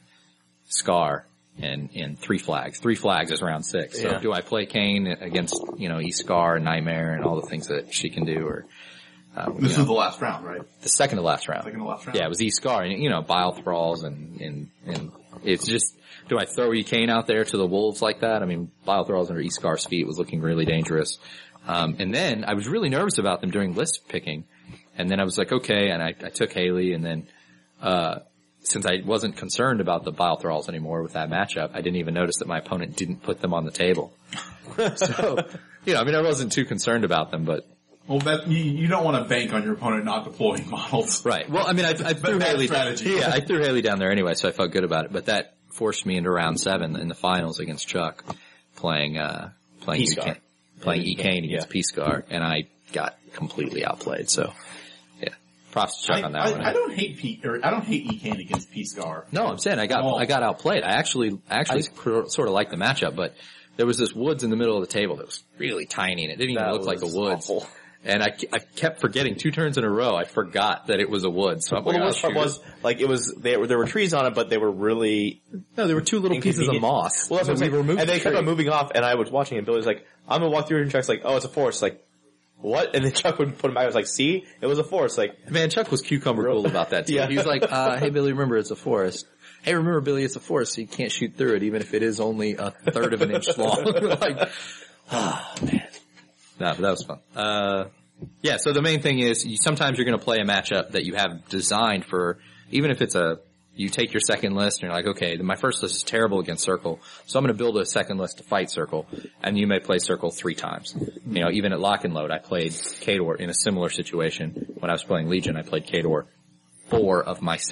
Scar and 3 flags. 3 flags is round 6. So do I play Kane against, E-Scar and Nightmare and all the things that she can do, or this is the last round, right? The second to last round. Second to last round. Yeah, it was E-Scar, and Bile Thralls and it's just, do I throw E-Kane out there to the wolves like that? Bile Thralls under E-Scar's feet was looking really dangerous. And then I was really nervous about them during list picking. And then I was like, okay, and I took Haley, and then, since I wasn't concerned about the Bile Thralls anymore with that matchup, I didn't even notice that my opponent didn't put them on the table. So, I wasn't too concerned about them, but. Well, you don't want to bank on your opponent not deploying models. Right. Well, I threw Haley. Strategy. Yeah, I threw Haley down there anyway, so I felt good about it. But that forced me into round 7 in the finals against Chuck, playing E-Kane against P-Scar, and I got completely outplayed. So, yeah, props to Chuck on that one. I don't hate E-Kane against P-Scar. No, I'm saying I got outplayed. I actually sort of liked the matchup, but there was this woods in the middle of the table that was really tiny, and it didn't even look like a woods. Awful. And I kept forgetting 2 turns in a row. I forgot that it was a wood. So the worst part was, there were trees on it, but they were really... No, there were 2 little pieces of moss. Well, that's what we were moving. And they kept on moving off, and I was watching it. Billy was like, I'm gonna walk through it, and Chuck's like, oh, it's a forest. Like, what? And then Chuck would put him back. I was like, see? It was a forest. Like, man, Chuck was cucumber cool about that too. Yeah. He was like, hey Billy, remember it's a forest. Hey, remember Billy, it's a forest, so you can't shoot through it, even if it is only a third of an inch long. Like, man. No, but that was fun. Yeah, so the main thing is sometimes you're going to play a matchup that you have designed for, even if it's you take your second list and you're like, okay, my first list is terrible against Circle, so I'm going to build a second list to fight Circle, and you may play Circle 3 times. Even at Lock and Load, I played Khador in a similar situation. When I was playing Legion, I played Khador 4 of my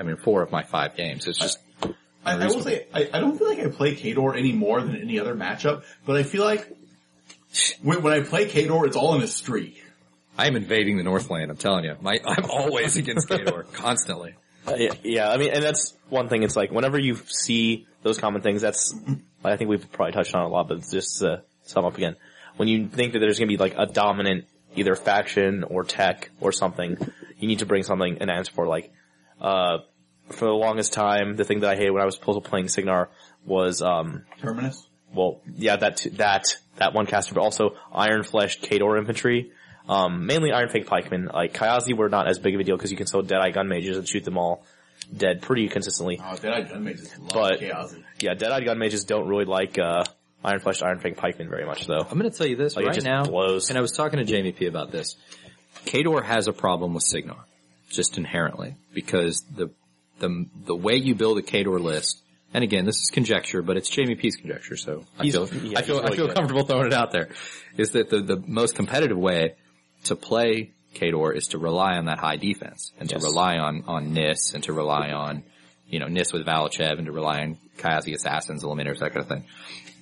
5 games. It's just... I will say, I don't feel like I play Khador any more than any other matchup, but I feel like when I play Khador, it's all in a streak. I am invading the Northland, I'm telling you. I'm always against Khador, constantly. Yeah, and that's one thing. It's like, whenever you see those common things, I think we've probably touched on it a lot, but just to sum up again. When you think that there's going to be like a dominant either faction or tech or something, you need to bring something and answer for. Like, for the longest time, the thing that I hated when I was playing Signar was, Terminus? Well, yeah, that one caster, but also iron-fleshed Khador infantry. Mainly Iron Fang Pikemen. Like, Kayazi were not as big of a deal because you can throw Deadeye Gun Mages and shoot them all dead pretty consistently. Oh, Deadeye Gun Mages love Kayazi. Yeah, Deadeye Gun Mages don't really like, iron-fleshed Iron Fang Pikemen very much, though. I'm gonna tell you this right now, blows. And I was talking to Jamie P about this. Khador has a problem with Signar, just inherently, because the way you build a Khador list, and again, this is conjecture, but it's Jamie P's conjecture, so I feel comfortable throwing it out there, is that the most competitive way to play Khador is to rely on that high defense, and to rely on Nis, and to rely on, Nis with Valachev, and to rely on Kayazi Assassins, Eliminators, that kind of thing.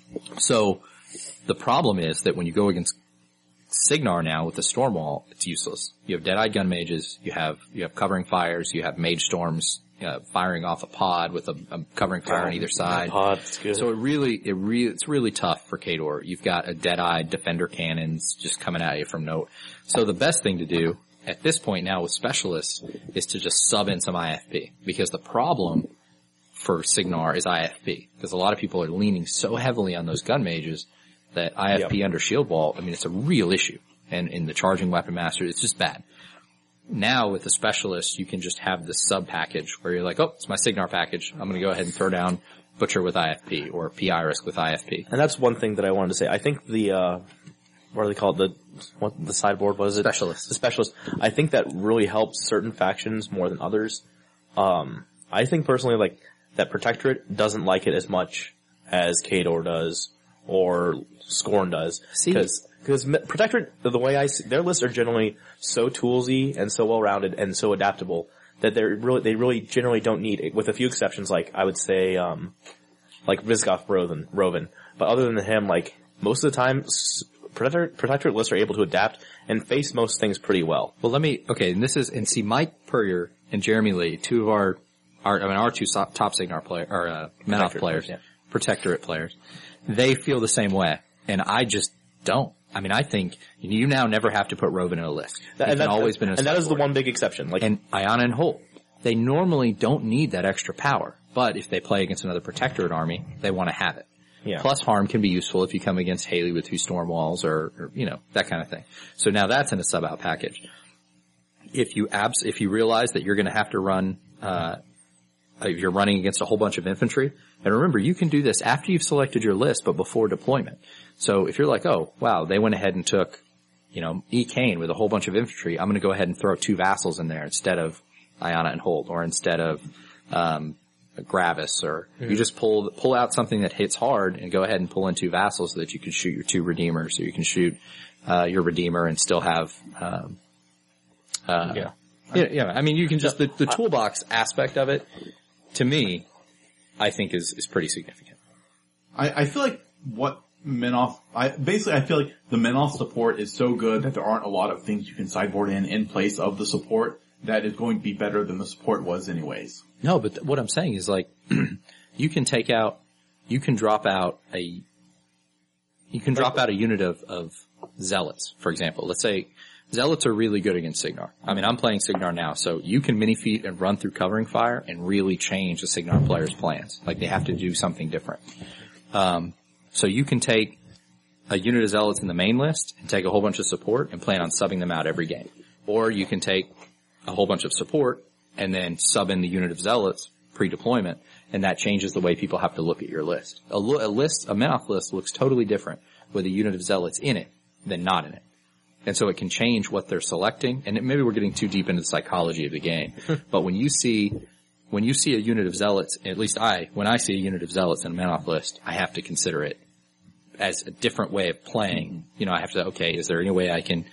So, the problem is that when you go against Signar now with the Stormwall, it's useless. You have Deadeye Gun Mages, you have covering fires, you have Mage Storms, firing off a pod with a covering fire on either side. Pod's good. So it's really tough for Khador. You've got a Deadeye Defender Cannons just coming at you from no. So the best thing to do at this point now with Specialists is to just sub in some IFP, because the problem for Signar is IFP, because a lot of people are leaning so heavily on those Gun Mages that IFP under Shield Wall, it's a real issue. And in the Charging Weapon Master, it's just bad. Now with the Specialist, you can just have this sub package where you're like, oh, it's my Signar package. I'm going to go ahead and throw down Butcher with IFP or P-Iris with IFP. And that's one thing that I wanted to say. I think we're what do they call it? The sideboard was it? Specialist. The specialist. I think that really helps certain factions more than others. I think personally, like, that Protectorate doesn't like it as much as Khador does or Scorn does. Because Protectorate, the way I see, their lists are generally so toolsy and so well-rounded and so adaptable that they really generally don't need it, with a few exceptions, like, I would say, like Rizgoth Roven. But other than him, like, most of the time, Protectorate lists are able to adapt and face most things pretty well. Well, and see, Mike Purrier and Jeremy Lee, two of our two top Signar Menoth players, yeah. Protectorate players, they feel the same way. And I just don't. I mean, I think you now never have to put Roven in a list. And that is the one big exception. Like, and Iana and Holt, they normally don't need that extra power. But if they play against another Protectorate army, they want to have it. Yeah. Plus harm can be useful if you come against Haley with 2 storm walls or that kind of thing. So now that's in a sub-out package. If you realize that you're going to have to run, if you're running against a whole bunch of infantry, and remember, you can do this after you've selected your list, but before deployment. So if you're like, oh, wow, they went ahead and took, E. Kane with a whole bunch of infantry, I'm going to go ahead and throw 2 vassals in there instead of Iana and Holt, or instead of, Gravis, or you just pull out something that hits hard and go ahead and pull in 2 vassals so that you can shoot your 2 redeemers, or you can shoot, your redeemer and still have, yeah. I mean, you can just, the toolbox aspect of it, to me, I think is pretty significant. I feel like I feel like the Menoth support is so good that there aren't a lot of things you can sideboard in place of the support that is going to be better than the support was anyways. No, but what I'm saying is, like, you can drop out a unit of Zealots, for example. Let's say Zealots are really good against Signar. I mean, I'm playing Signar now, so you can mini-feat and run through covering fire and really change the Signar player's plans. Like, they have to do something different. So you can take a unit of Zealots in the main list and take a whole bunch of support and plan on subbing them out every game. Or you can take a whole bunch of support and then sub in the unit of Zealots pre-deployment, and that changes the way people have to look at your list. A Menoth list looks totally different with a unit of Zealots in it than not in it. And so it can change what they're selecting, and maybe we're getting too deep into the psychology of the game. But when you see a unit of Zealots, at least when I see a unit of Zealots in a Menoth list, I have to consider it as a different way of playing. I have to, okay, is there any way I can,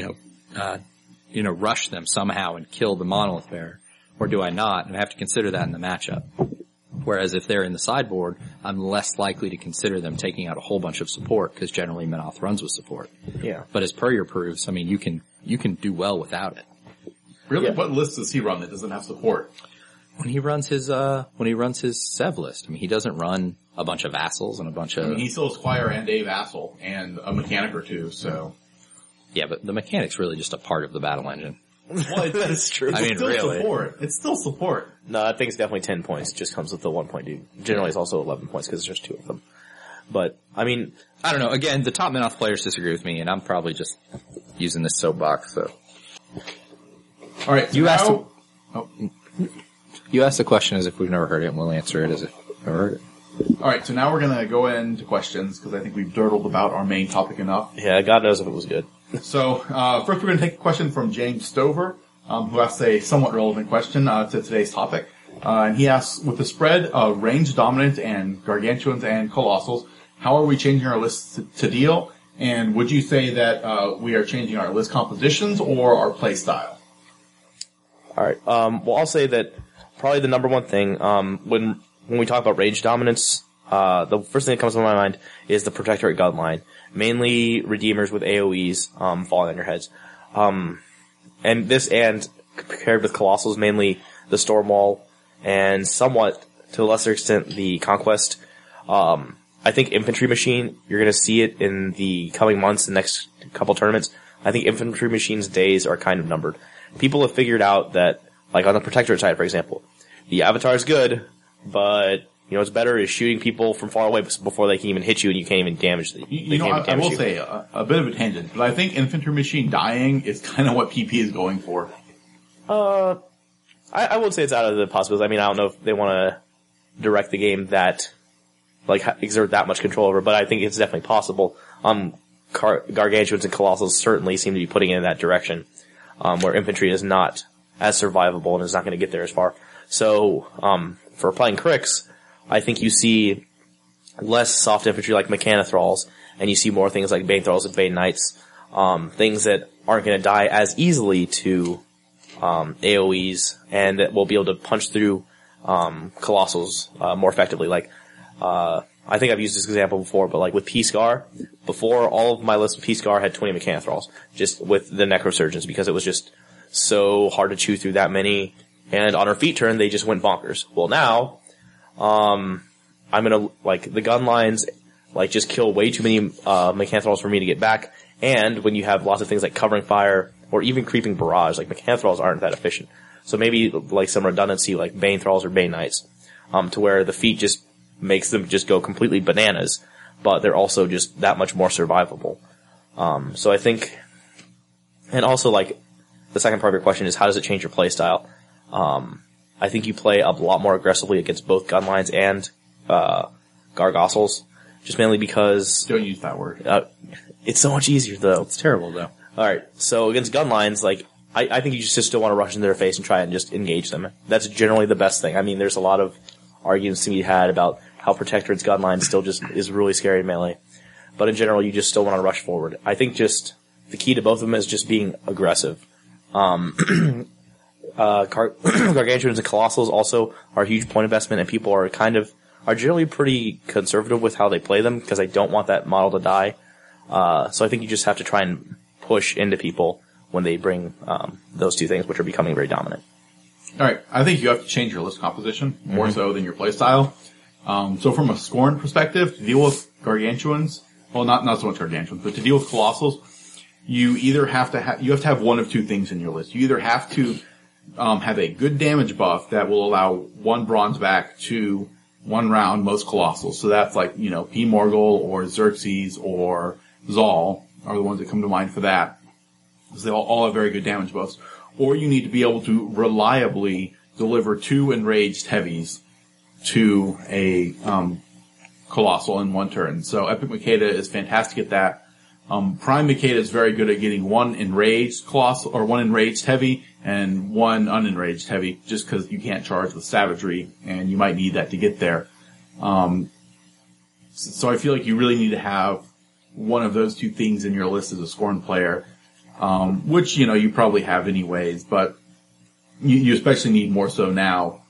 rush them somehow and kill the monolith bearer? Or do I not? And I have to consider that in the matchup. Whereas if they're in the sideboard, I'm less likely to consider them taking out a whole bunch of support, because generally Menoth runs with support. Yeah. But as Purrier proves, I mean, you can do well without it. Really? Yeah. What list does he run that doesn't have support? When he runs his Sev list, I mean, he doesn't run a bunch of vassals and a bunch of... I mean, he still has Squire and a vassal and a mechanic or 2, so... Yeah, but the mechanic's really just a part of the battle engine. Well, that is true. I mean, really. Support. It's still support. No, I think it's definitely 10 points. It just comes with the 1 point dude. Generally, it's also 11 points because there's just 2 of them. But, I mean... I don't know. Again, the top Menoth players disagree with me, and I'm probably just using this soapbox, so... Alright, You asked the question as if we've never heard it, and we'll answer it as if we've never heard it. Alright, so now we're gonna go into questions, because I think we've dirtled about our main topic enough. Yeah, God knows if it was good. So, first we're going to take a question from James Stover, who asks a somewhat relevant question to today's topic. And he asks, with the spread of range dominant and gargantuans and colossals, how are we changing our lists to deal? And would you say that we are changing our list compositions or our play style? Alright, well I'll say that probably the number one thing, when we talk about range dominance, the first thing that comes to my mind is the Protectorate Gunline. Mainly Redeemers with AoEs, falling on your heads. And compared with Colossals, mainly the Stormwall, and somewhat, to a lesser extent, the Conquest. I think Infantry Machine, you're gonna see it in the coming months, the next couple tournaments. I think Infantry Machine's days are kind of numbered. People have figured out that, like on the Protectorate side, for example, the Avatar is good, but what's better is shooting people from far away before they can even hit you and you can't even damage them. I will say a bit of a tangent, but I think Infantry Machine dying is kind of what PP is going for. I would say it's out of the possibilities. I mean, I don't know if they want to direct the game that, exert that much control over, but I think it's definitely possible. Gargantuans and Colossals certainly seem to be putting it in that direction, where infantry is not as survivable and is not going to get there as far. So, for playing Crix, I think you see less soft infantry like Mechanothralls, and you see more things like Bane Thralls and Bane Knights, things that aren't going to die as easily to AoEs, and that will be able to punch through Colossals more effectively. Like, I think I've used this example before, but like with P-Scar, before all of my lists of P-Scar had 20 Mechanothralls, just with the Necrosurgeons, because it was just so hard to chew through that many, and on her feet turn, they just went bonkers. Well now, I'm gonna, like, the gun lines, like, just kill way too many Mechanothralls for me to get back, and when you have lots of things like Covering Fire, or even Creeping Barrage, like, Mechanothralls aren't that efficient. So maybe, like, some redundancy, like Bane Thralls or Bane Knights, to where the feat just makes them just go completely bananas, but they're also just that much more survivable. So I think, and also, like, the second part of your question is how does it change your playstyle? I think you play a lot more aggressively against both gun lines and Gargossels, just mainly because... Don't use that word. It's so much easier, though. It's terrible, though. Alright, so against gun lines, like, I think you just still want to rush into their face and try and just engage them. That's generally the best thing. I mean, there's a lot of arguments to be had about how Protectorate's gun line still just is really scary in melee. But in general, you just still want to rush forward. I think just the key to both of them is just being aggressive. Gargantuans and Colossals also are a huge point investment, and people are generally pretty conservative with how they play them because they don't want that model to die. So I think you just have to try and push into people when they bring those two things, which are becoming very dominant. Alright, I think you have to change your list composition more so than your playstyle. So from a scoring perspective, to deal with Gargantuans, well, not so much Gargantuans, but to deal with Colossals, you either have to have one of two things in your list. You either have to have a good damage buff that will allow one bronze back to 1 round most Colossals. So that's like, P. Morgul or Xerxes or Zal are the ones that come to mind for that. Because they all have very good damage buffs. Or you need to be able to reliably deliver 2 enraged heavies to a Colossal in 1 turn. So Epic Makeda is fantastic at that. Prime Makeda is very good at getting 1 enraged Colossal, or 1 enraged heavy, and 1 unenraged heavy, just because you can't charge with Savagery, and you might need that to get there. So I feel like you really need to have one of those two things in your list as a Scorn player, which, you probably have anyways, but you especially need more so now.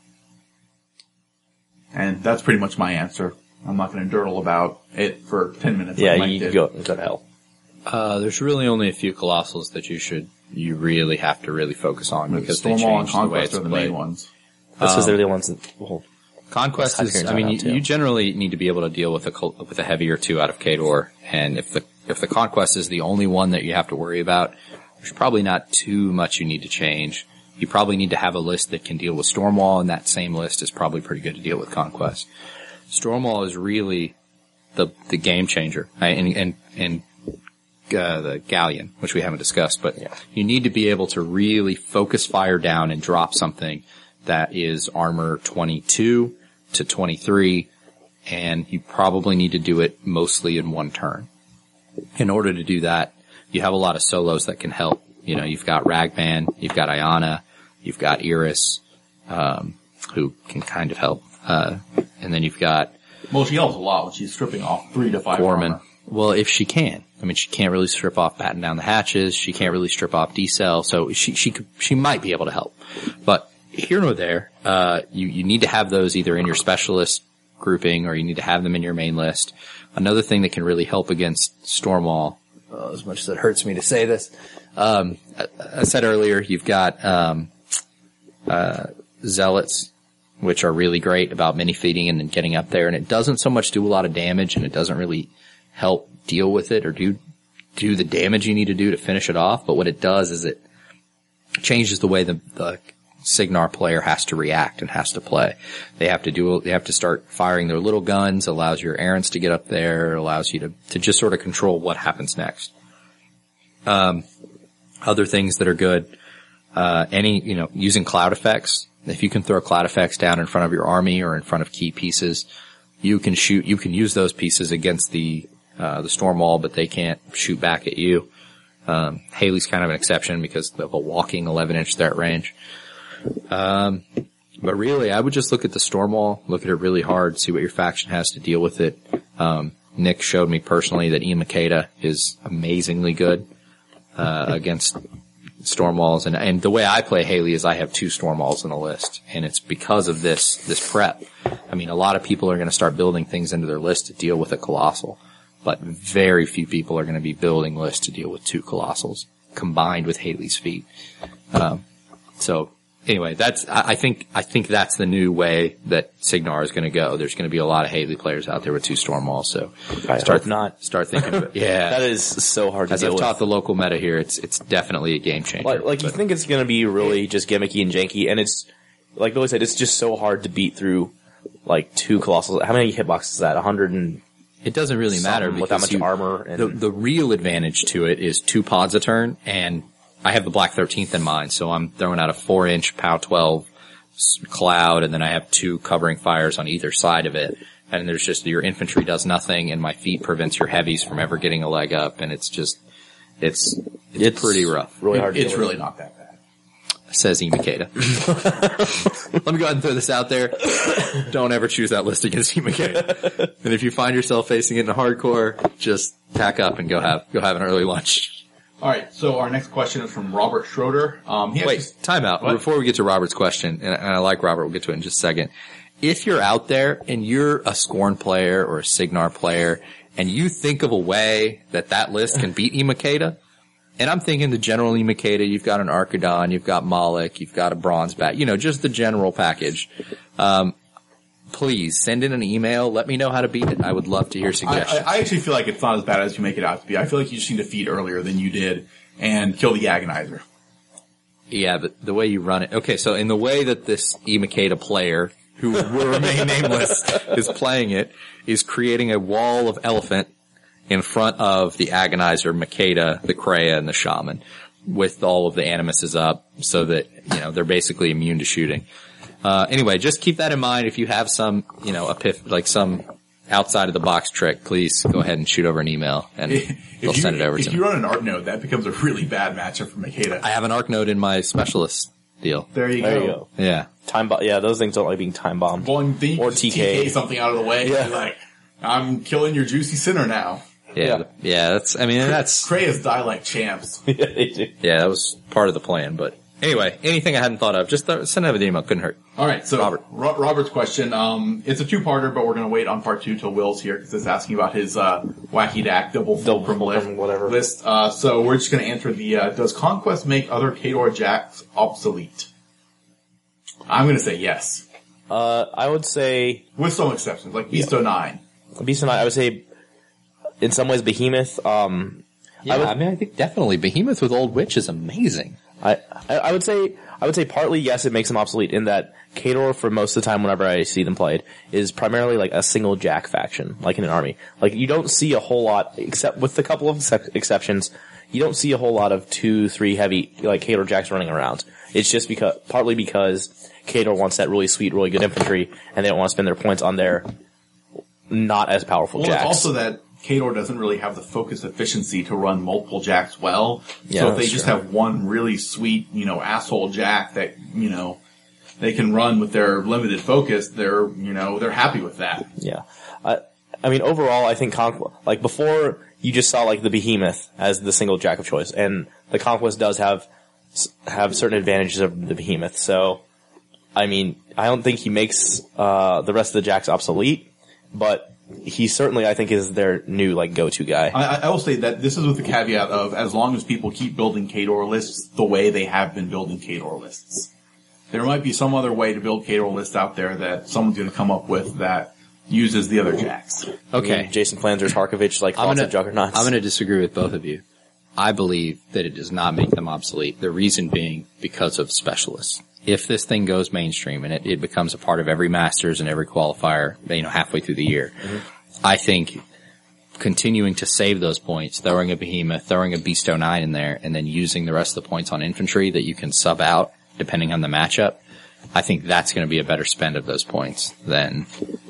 And that's pretty much my answer. I'm not going to dirtle about it for 10 minutes. Yeah, you go to hell. There's really only a few Colossals that you really have to really focus on because they change the way it's the played. main ones. That's because they're the ones that, well, Conquest is, you generally need to be able to deal with a heavy or 2 out of Khador, and if the Conquest is the only one that you have to worry about, there's probably not too much you need to change. You probably need to have a list that can deal with Stormwall, and that same list is probably pretty good to deal with Conquest. Stormwall is really the game changer, and the Galleon, which we haven't discussed, but you need to be able to really focus fire down and drop something that is armor 22 to 23, and you probably need to do it mostly in 1 turn. In order to do that, you have a lot of solos that can help. You've got Ragman, you've got Ayana, you've got Iris, who can kind of help. And then you've got... Well, she helps a lot when she's stripping off 3 to 5 Foreman. armor. Well, if she can. I mean, she can't really strip off Batten Down the Hatches. She can't really strip off D-Cell, so she might be able to help. But here nor there, you need to have those either in your specialist grouping or you need to have them in your main list. Another thing that can really help against Stormwall, as much as it hurts me to say this, I said earlier, you've got Zealots, which are really great about mini-feeding and then getting up there, and it doesn't so much do a lot of damage, and it doesn't really help deal with it or do the damage you need to do to finish it off, but what it does is it changes the way the Cygnar player has to react and has to play. They have to start firing their little guns, allows your errants to get up there, allows you to just sort of control what happens next. Other things that are good, using cloud effects. If you can throw cloud effects down in front of your army or in front of key pieces, you can use those pieces against the the Stormwall, but they can't shoot back at you. Haley's kind of an exception because of a walking 11-inch threat range. But really, I would just look at the Stormwall, look at it really hard, see what your faction has to deal with it. Nick showed me personally that Ian Makeda is amazingly good, against Stormwalls. And the way I play Haley is I have 2 Stormwalls in the list. And it's because of this prep. I mean, a lot of people are going to start building things into their list to deal with a Colossal. But very few people are going to be building lists to deal with 2 Colossals combined with Haley's feat. So anyway, I think that's the new way that Cygnar is going to go. There's going to be a lot of Haley players out there with 2 Stormwalls. So start thinking of it. Yeah. That is so hard to As deal I've with. taught the local meta here, it's definitely a game changer. Like you think it's going to be really just gimmicky and janky, and it's, like Billy said, it's just so hard to beat through, like, 2 Colossals. How many hitboxes is that? 100 and... It doesn't really matter because with that much armor. And the real advantage to it is 2 pods a turn, and I have the Black 13th in mind, so I'm throwing out a 4-inch POW 12 cloud, and then I have 2 covering fires on either side of it. And there's just, your infantry does nothing, and my feet prevents your heavies from ever getting a leg up, and it's pretty rough. Really hard to It's deal really with. not that bad. Says Imakeda. Let me go ahead and throw this out there. Don't ever choose that list against Imakeda. And if you find yourself facing it in a hardcore, just pack up and go have an early lunch. All right, so our next question is from Robert Schroeder. Wait, time out. What? Before we get to Robert's question, and I like Robert, we'll get to it in just a second. If you're out there and you're a Scorn player or a Cygnar player, and you think of a way that list can beat Imakeda, and I'm thinking the general Imakeda, you've got an Archidon, you've got Moloch, you've got a Bronze Bat, just the general package. Please send in an email. Let me know how to beat it. I would love to hear suggestions. I actually feel like it's not as bad as you make it out to be. I feel like you just need to feed earlier than you did and kill the Agonizer. Yeah, but the way you run it. Okay, so in the way that this Imakeda player, who will remain nameless, is playing it, is creating a wall of elephant in front of the Agonizer, Makeda, the Kreia, and the Shaman, with all of the animuses up, so that, they're basically immune to shooting. Anyway, just keep that in mind. If you have some, some outside of the box trick, please go ahead and shoot over an email, and they'll send it over to me. If you run an Arc Node, that becomes a really bad matchup for Makeda. I have an Arc Node in my specialist deal. There you go. Yeah. Those things don't like being time bombed. Well, and then you Or just TK. TK something out of the way. Yeah. And you're like, I'm killing your Juicy Sinner now. Yeah. That's Kreia's die like champs. Yeah, they do. Yeah, that was part of the plan, but anyway, anything I hadn't thought of, just send out an email. Couldn't hurt. All right, so Robert. Robert's question, it's a 2-parter, but we're going to wait on part 2 till Will's here because it's asking about his wacky DAC double fulcrum list. So we're just going to answer the does Conquest make other Khador Jacks obsolete? I'm going to say yes, I would say with some exceptions, like Beast 09. Beast and I would say in some ways Behemoth. I think definitely Behemoth with Old Witch is amazing. I would say partly yes, it makes them obsolete in that Khador, for most of the time whenever I see them played, is primarily like a single Jack faction, like in an army. Like you don't see a whole lot, except with a couple of exceptions, you don't see a whole lot of 2-3 heavy like Khador Jacks running around. It's just partly because Khador wants that really sweet, really good infantry, and they don't want to spend their points on their not as powerful Jacks. It's also that Khador doesn't really have the focus efficiency to run multiple Jacks well. Yeah, so if they that's just true. have one really sweet, asshole Jack that, they can run with their limited focus, they're happy with that. Yeah. I mean, overall, I think before you just saw like the Behemoth as the single Jack of choice, and the Conquest does have certain advantages of the Behemoth. So, I mean, I don't think he makes, the rest of the Jacks obsolete, but he certainly, I think, is their new, go-to guy. I will say that this is with the caveat of as long as people keep building Khador lists the way they have been building Khador lists. There might be some other way to build Khador lists out there that someone's going to come up with that uses the other Jacks. Okay. I mean, Jason Flanders, Harkovich, lots of juggernauts. I'm going to disagree with both of you. I believe that it does not make them obsolete. The reason being because of specialists. If this thing goes mainstream and it becomes a part of every Masters and every qualifier, halfway through the year, I think continuing to save those points, throwing a Behemoth, throwing a Beast 09 in there, and then using the rest of the points on infantry that you can sub out depending on the matchup, I think that's going to be a better spend of those points than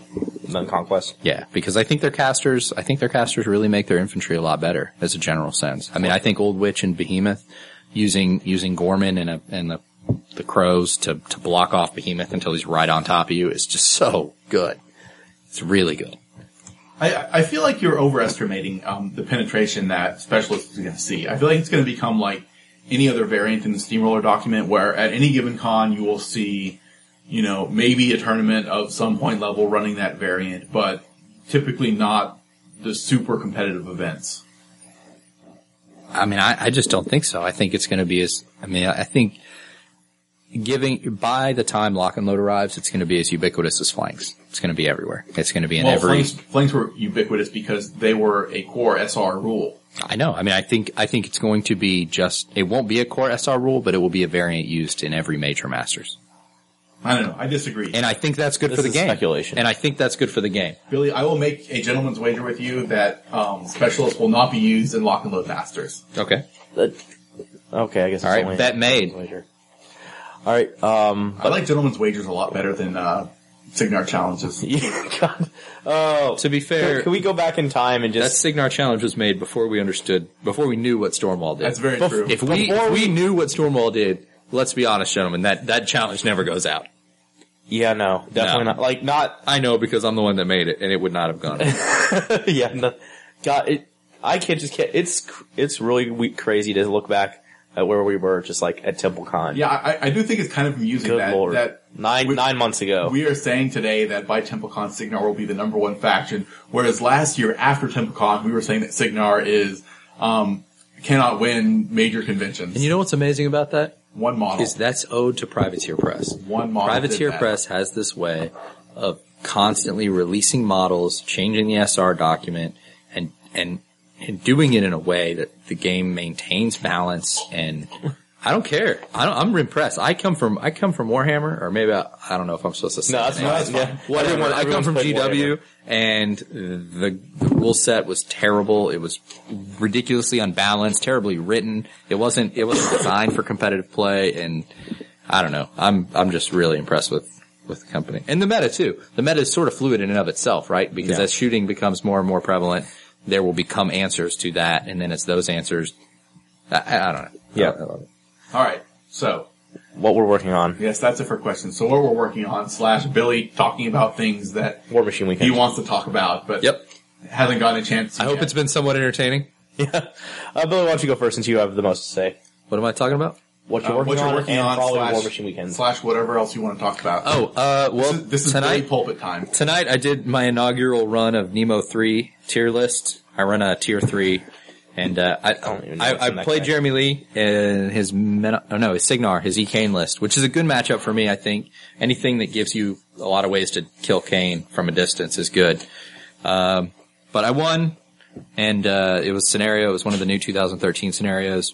than Conquest. Yeah, because I think their casters really make their infantry a lot better as a general sense. I mean, I think Old Witch and Behemoth using Gorman and the crows to block off Behemoth until he's right on top of you is just so good. It's really good. I feel like you're overestimating the penetration that Specialist is going to see. I feel like it's going to become like any other variant in the Steamroller document where at any given con you will see, maybe a tournament of some point level running that variant, but typically not the super competitive events. I mean, I just don't think so. I think it's going to be I think by the time Lock and Load arrives, it's going to be as ubiquitous as Flanks. It's going to be everywhere. It's going to be in every... Flanks were ubiquitous because they were a core SR rule. I know. I mean, I think it's going to be it won't be a core SR rule, but it will be a variant used in every major Masters. I don't know. I disagree. And I think that's good for the game. Speculation. And I think that's good for the game. Billy, I will make a gentleman's wager with you that Specialist will not be used in Lock and Load Masters. Okay. Okay, I guess. All right, bet made. All right. I like gentlemen's wagers a lot better than Signar challenges. God. Oh, to be fair, can we go back in time and just... That Signar challenge was made before we knew what Stormwall did. That's very true. If we knew what Stormwall did, let's be honest, gentlemen, that challenge never goes out. Yeah, no, definitely not. Like, not... I know because I'm the one that made it, and it would not have gone. Yeah, no. God, it's really crazy to look back at where we were just like at TempleCon. Yeah, I do think it's kind of amusing that nine months ago. We are saying today that by TempleCon, Signar will be the number one faction, whereas last year after TempleCon, we were saying that Signar is, cannot win major conventions. And you know what's amazing about that? One model. Is that's owed to Privateer Press. One model. Privateer Press has this way of constantly releasing models, changing the SR document, and doing it in a way that the game maintains balance, and I don't care. I'm impressed. I come from Warhammer, or maybe I don't know if I'm supposed to say that. No, that's fine. Whatever. I come from GW, Warhammer. And the rule set was terrible. It was ridiculously unbalanced, terribly written. It wasn't designed for competitive play, and I don't know. I'm just really impressed with the company. And the meta too. The meta is sort of fluid in and of itself, right? Because as shooting becomes more and more prevalent, there will become answers to that, and then it's those answers. I don't know. Yeah. All right. So what we're working on. Yes, that's it for questions. So what we're working on / Billy talking about things that War Machine Weekend he wants to talk about, but hasn't gotten a chance to I hope it's been somewhat entertaining. Yeah. Billy, why don't you go first since you have the most to say? What am I talking about? What you're working on probably War Machine Weekend. / whatever else you want to talk about. Well, this is tonight, Billy Pulpit time. Tonight I did my inaugural run of Nemo 3 tier list. I run a tier 3. And, I played Jeremy Lee in his Signar, his E-Kane list, which is a good matchup for me, I think. Anything that gives you a lot of ways to kill Kane from a distance is good. But I won, and, it was scenario, it was one of the new 2013 scenarios.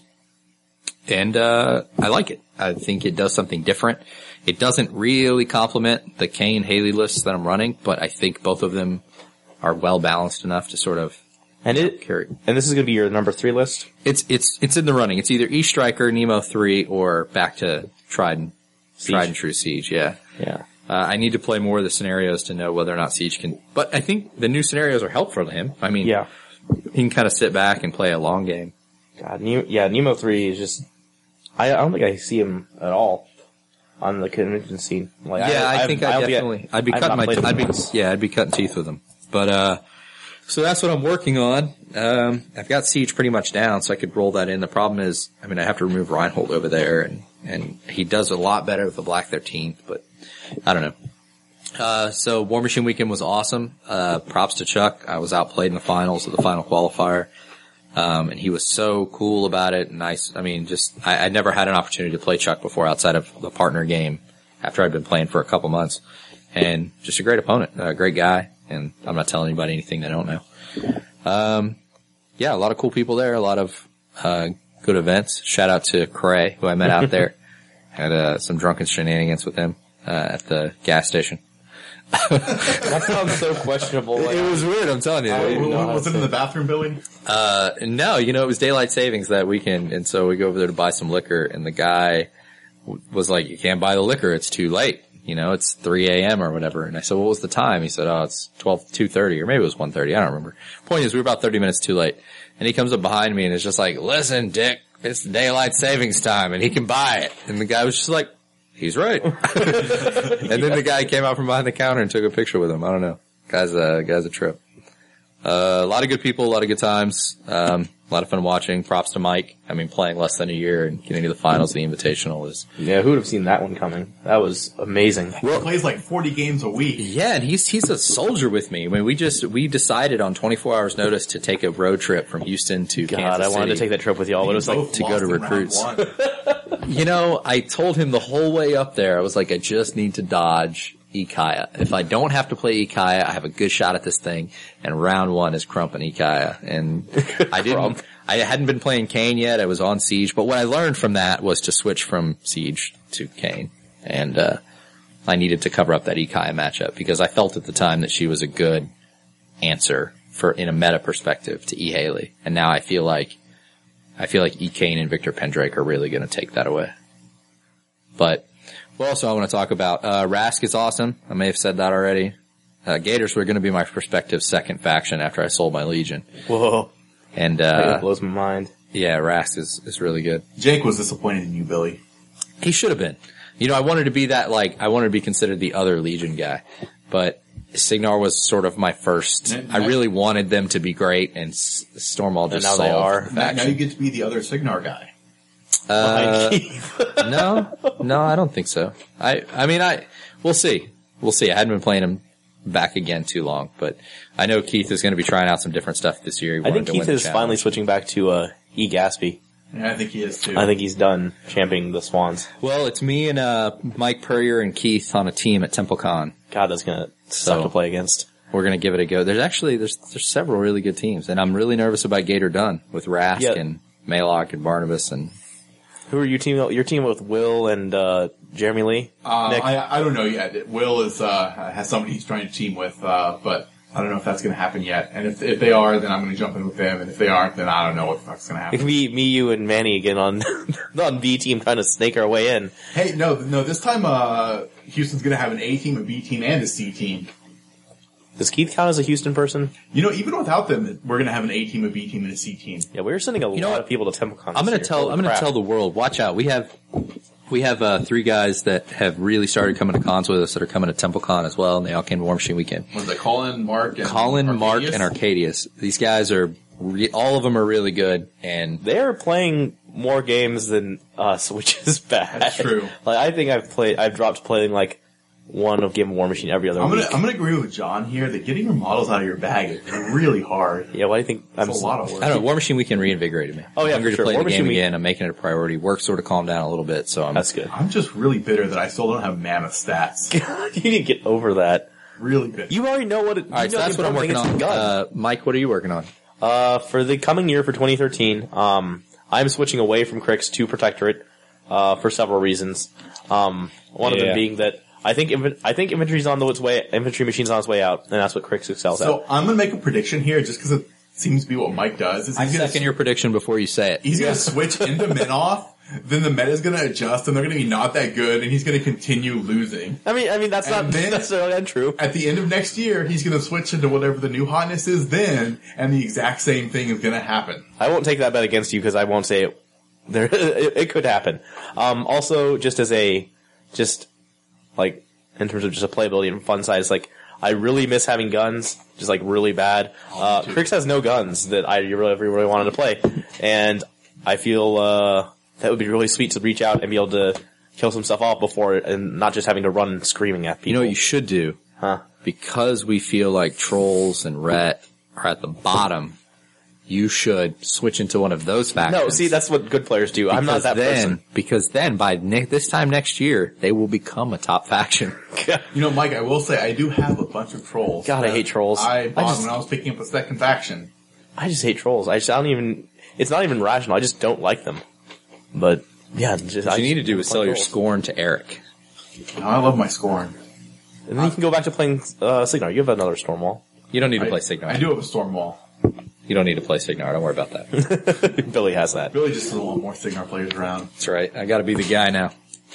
And, I like it. I think it does something different. It doesn't really complement the Kane Haley lists that I'm running, but I think both of them are well balanced enough to sort of And this is going to be your number 3 list? It's in the running. It's either E-Striker, Nemo 3, or back to Tried and True Siege, yeah. Yeah. I need to play more of the scenarios to know whether or not Siege can, but I think the new scenarios are helpful to him. I mean, he can kind of sit back and play a long game. God, Nemo 3 is just, I don't think I see him at all on the convention scene. Like, I'd be cutting teeth with him. But, so that's what I'm working on. I've got Siege pretty much down, so I could roll that in. The problem is, I mean, I have to remove Reinhold over there, and he does a lot better with the Black 13th, but I don't know. So War Machine Weekend was awesome. Props to Chuck. I was outplayed in the finals of the final qualifier. And he was so cool about it. Nice. I mean, I'd never had an opportunity to play Chuck before outside of the partner game after I'd been playing for a couple months. And just a great opponent, a great guy. And I'm not telling anybody anything they don't know. A lot of cool people there, a lot of, good events. Shout out to Cray, who I met out there. Had, some drunken shenanigans with him, at the gas station. That sounds so questionable. It was weird, I'm telling you. Was it in the bathroom, Billy? No, it was daylight savings that weekend, and so we go over there to buy some liquor, and the guy was like, "You can't buy the liquor, it's too late." it's 3 a.m. or whatever. And I said, what was the time? He said, it's 2:30 or maybe it was 1:30. I don't remember. Point is, we were about 30 minutes too late. And he comes up behind me and is just like, listen, Dick, it's daylight savings time and he can buy it. And the guy was just like, he's right. And then the guy came out from behind the counter and took a picture with him. I don't know. Guy's a trip. A lot of good people, a lot of good times. A lot of fun watching. Props to Mike. I mean, playing less than a year and getting to the finals of the Invitational is... Yeah, who would have seen that one coming? That was amazing. He plays like 40 games a week. Yeah, and he's a soldier with me. I mean, we decided on 24 hours notice to take a road trip from Houston to Kansas City. I wanted to take that trip with y'all, but it was like to go to recruits. I told him the whole way up there, I was like, I just need to dodge Ikaya. If I don't have to play Ikaya, I have a good shot at this thing. And round one is Crump and Ikaya. And I hadn't been playing Kane yet. I was on Siege. But what I learned from that was to switch from Siege to Kane. And, I needed to cover up that Ikaya matchup because I felt at the time that she was a good answer in a meta perspective to E. Haley. And now I feel like E. Kane and Victor Pendrake are really going to take that away. But, well, also I want to talk about, Rask is awesome. I may have said that already. Gators were going to be my prospective second faction after I sold my Legion. Whoa. And, that blows my mind. Yeah, Rask is really good. Jake was disappointed in you, Billy. He should have been. I wanted to be I wanted to be considered the other Legion guy. But Signar was sort of my first. I really wanted them to be great and Stormwall just now they are. Now you get to be the other Signar guy. No, I don't think so. We'll see. We'll see. I hadn't been playing him back again too long, but I know Keith is going to be trying out some different stuff this year. I think Keith is finally switching back to, E. Gaspy. Yeah, I think he is too. I think he's done championing the Swans. Well, it's me and, Mike Purrier and Keith on a team at TempleCon. God, that's gonna suck to play against. We're gonna give it a go. There's several really good teams, and I'm really nervous about Gator Dunn with Rask and Maylock and Barnabas and... Who are you teaming? You're teaming with Will and Jeremy Lee. Nick? I don't know yet. Will has somebody he's trying to team with, but I don't know if that's going to happen yet. And if they are, then I'm going to jump in with them. And if they aren't, then I don't know what the fuck's going to happen. It can be me, you, and Manny again on on B team, trying to snake our way in. Hey, no. This time, Houston's going to have an A team, a B team, and a C team. Does Keith count as a Houston person? Even without them, we're going to have an A team, a B team, and a C team. Yeah, we're sending a lot of people to TempleCon. I'm going to tell the world, watch out. We have 3 guys that have really started coming to cons with us that are coming to TempleCon as well, and they all came to War Machine Weekend. Was it Colin, Mark, and Mark, and Arcadius? These guys are, all of them are really good, and they're playing more games than us, which is bad. That's true. I think I've dropped playing one of Game of War Machine every other week. I'm gonna agree with John here that getting your models out of your bag is really hard. Yeah, why do you think it's a lot of work? I don't know, War Machine Weekend reinvigorated me. Oh yeah, I'm hungry for sure. to play War the game Machine again. I'm making it a priority. Work sort of calmed down a little bit, so that's good. I'm just really bitter that I still don't have mammoth stats. God, you need to get over that. Really bitter. You already know what it. Alright, so that's what I'm working on. Mike, what are you working on? For the coming year, for 2013, I'm switching away from Crix to Protectorate, for several reasons. One of them being that I think infantry's on its way, infantry machine's on its way out, and that's what Crix excels at. So I'm gonna make a prediction here just because it seems to be what Mike does. I second your prediction before you say it. He's gonna switch into Minoff, then the meta's gonna adjust and they're gonna be not that good and he's gonna continue losing. I mean that's not necessarily untrue. At the end of next year, he's gonna switch into whatever the new hotness is then, and the exact same thing is gonna happen. I won't take that bet against you because I won't say it. It could happen. Also, in terms of just a playability and fun side, it's I really miss having guns, just really bad. Crix has no guns that I really wanted to play, and I feel that would be really sweet to reach out and be able to kill some stuff off before, and not just having to run screaming at people. You know what you should do? Huh? Because we feel like Trolls and Ret are at the bottom, you should switch into one of those factions. No, see, that's what good players do. I'm not that person. Because then, by this time next year, they will become a top faction. Mike, I will say, I do have a bunch of Trolls. God, I hate Trolls. I bought when I was picking up a second faction. I just hate Trolls. it's not even rational. I just don't like them. But, yeah. What you need to do is sell your Scorn to Eric. No, I love my Scorn. And then you can go back to playing, Signar. You have another Stormwall. You don't need to play Signar. I do have a Stormwall. You don't need to play Signar. Don't worry about that. Billy has that. Billy just doesn't want more Signar players around. That's right. I gotta be the guy now.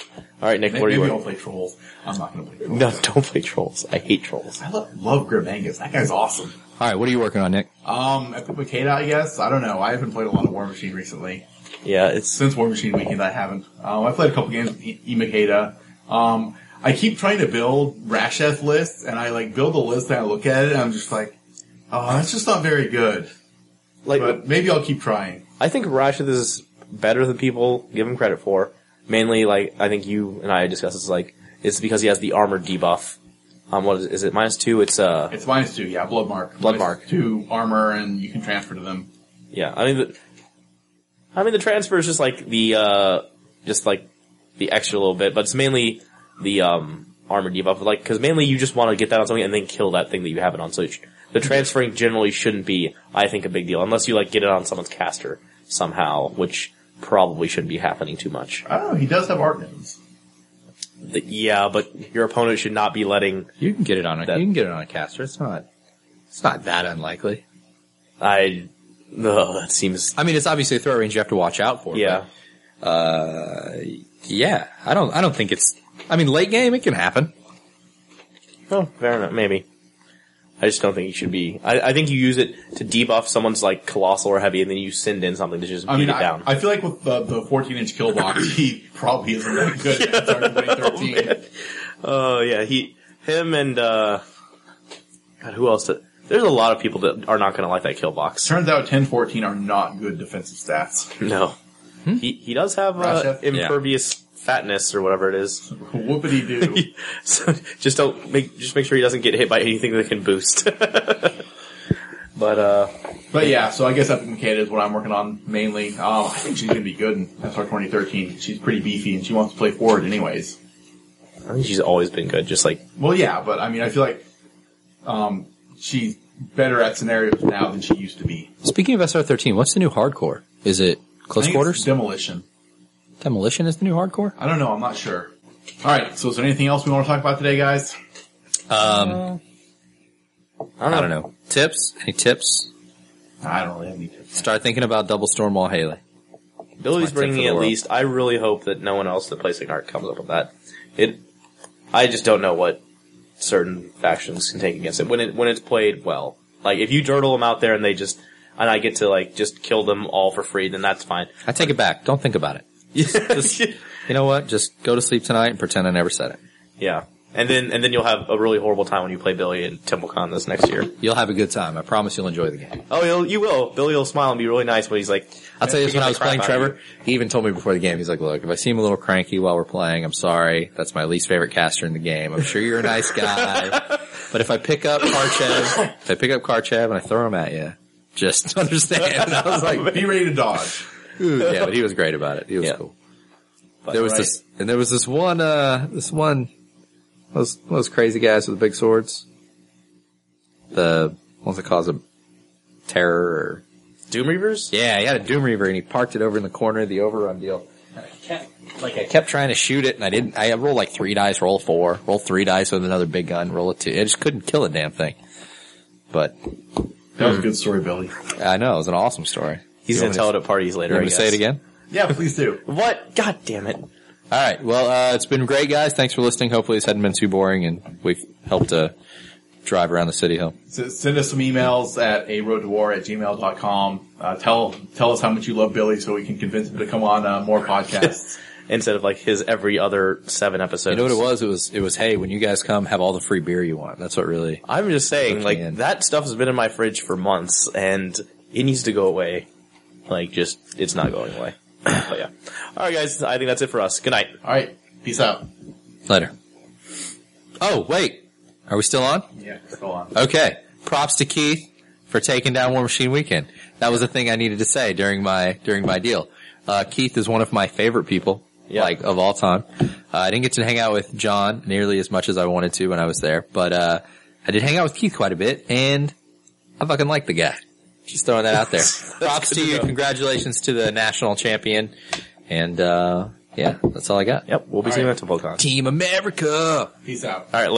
All right, Nick, what are Maybe you? I'll play Trolls. I'm not going to play Trolls. No, don't play Trolls. I hate Trolls. I love Grim Angus. That guy's awesome. All right, what are you working on, Nick? Epic Makeda, I guess. I don't know. I haven't played a lot of War Machine recently. Yeah, it's Since War Machine Weekend, I haven't. I played a couple games with Makeda. I keep trying to build Rasheth lists, and I like build a list and I look at it and I'm just like, oh, that's just not very good. like But maybe I'll keep trying. I think Rasheth is better than people give him credit for. Mainly, like I think you and I discussed this. Like it's because he has the armor debuff. What is it? -2. It's It's -2, yeah, Blood Mark. Blood Mark. -2 armor, and you can transfer to them. yeah. I mean the transfer is just like the extra little bit, but it's mainly the armor debuff. Like because mainly you just want to get that on something and then kill that thing that you have it on. So the transferring generally shouldn't be, I think, a big deal unless you like get it on someone's caster somehow, which probably shouldn't be happening too much. I don't know, he does have art names. Yeah, but your opponent should not be letting. You can get it on a caster. It's not that unlikely. That seems. I mean, it's obviously a throw range you have to watch out for. Yeah. But, yeah. I don't think it's. I mean, late game it can happen. Oh, fair enough. Maybe. I just don't think you should be. I think you use it to debuff someone's like colossal or heavy, and then you send in something to just beat it down. I feel like with the 14-inch kill box, he probably isn't that good at starting 2013. Oh yeah, him and God, who else? There's a lot of people that are not going to like that kill box. Turns out 10-14 are not good defensive stats. No, he does have Rasheth? impervious fatness or whatever it is. Whoopity doo. So just make sure he doesn't get hit by anything that can boost. But yeah, so I guess Epic Makeda is what I'm working on mainly. I think she's going to be good in SR 2013. She's pretty beefy and she wants to play forward anyways. I think she's always been good, just like. Well, yeah, but I mean, I feel like she's better at scenarios now than she used to be. Speaking of SR13, what's the new hardcore? Is it close quarters? Demolition. Demolition is the new hardcore? I don't know. I'm not sure. All right. So is there anything else we want to talk about today, guys? I don't know. Tips? Any tips? I don't really have any tips. Start thinking about Double Storm Wall Haley. Billy's That's my tip bringing for it the at world. least. I really hope that no one else that plays Ignite comes up with that. I just don't know what certain factions can take against it when it's played well. Like if you dirtle them out there and I get to like just kill them all for free, then that's fine. I take it back. Don't think about it. Just, you know what? Just go to sleep tonight and pretend I never said it. Yeah. And then you'll have a really horrible time when you play Billy in TempleCon this next year. You'll have a good time. I promise you'll enjoy the game. Oh, you will. Billy will smile and be really nice when he's like, I'll tell you this, when I was playing crap out of Trevor, he even told me before the game, he's like, look, if I seem a little cranky while we're playing, I'm sorry. That's my least favorite caster in the game. I'm sure you're a nice guy. But if I pick up Karchev and I throw him at you, just understand. And I was like, Be ready to dodge. yeah, but he was great about it. He was cool. But There was this one, those crazy guys with the big swords. What's it called? A terror or? Doom Reavers? Yeah, he had a Doom Reaver and he parked it over in the corner of the overrun deal. And I kept trying to shoot it and I didn't. I rolled like 3 dice, roll 4, roll 3 dice with another big gun, roll a 2. I just couldn't kill a damn thing. But That was a good story, Billy. I know, it was an awesome story. He's going to tell it at parties later, You I want me guess. to say it again? Yeah, please do. What? God damn it. All right. Well, it's been great, guys. Thanks for listening. Hopefully this hadn't been too boring and we've helped drive around the city home. So send us some emails at aroadtowar@gmail.com. Tell us how much you love Billy so we can convince him to come on more podcasts. Instead of like his every other 7 episodes. You know what it was? It was, hey, when you guys come, have all the free beer you want. That's what really. I'm just saying, like, Man. that stuff has been in my fridge for months, and it needs to go away. Like, it's not going away. But yeah. Alright guys, I think that's it for us. Good night. All right. Peace out. Later. Oh, wait. Are we still on? Yeah, go on. Okay. Props to Keith for taking down War Machine Weekend. That was the thing I needed to say during my deal. Keith is one of my favorite people, like, of all time. I didn't get to hang out with John nearly as much as I wanted to when I was there, but, I did hang out with Keith quite a bit, and I fucking like the guy. Just throwing that out there. Props to you. Congratulations to the national champion. And, yeah, that's all I got. Yep, we'll be seeing you at TempleCon. Team America! Peace out. Alright,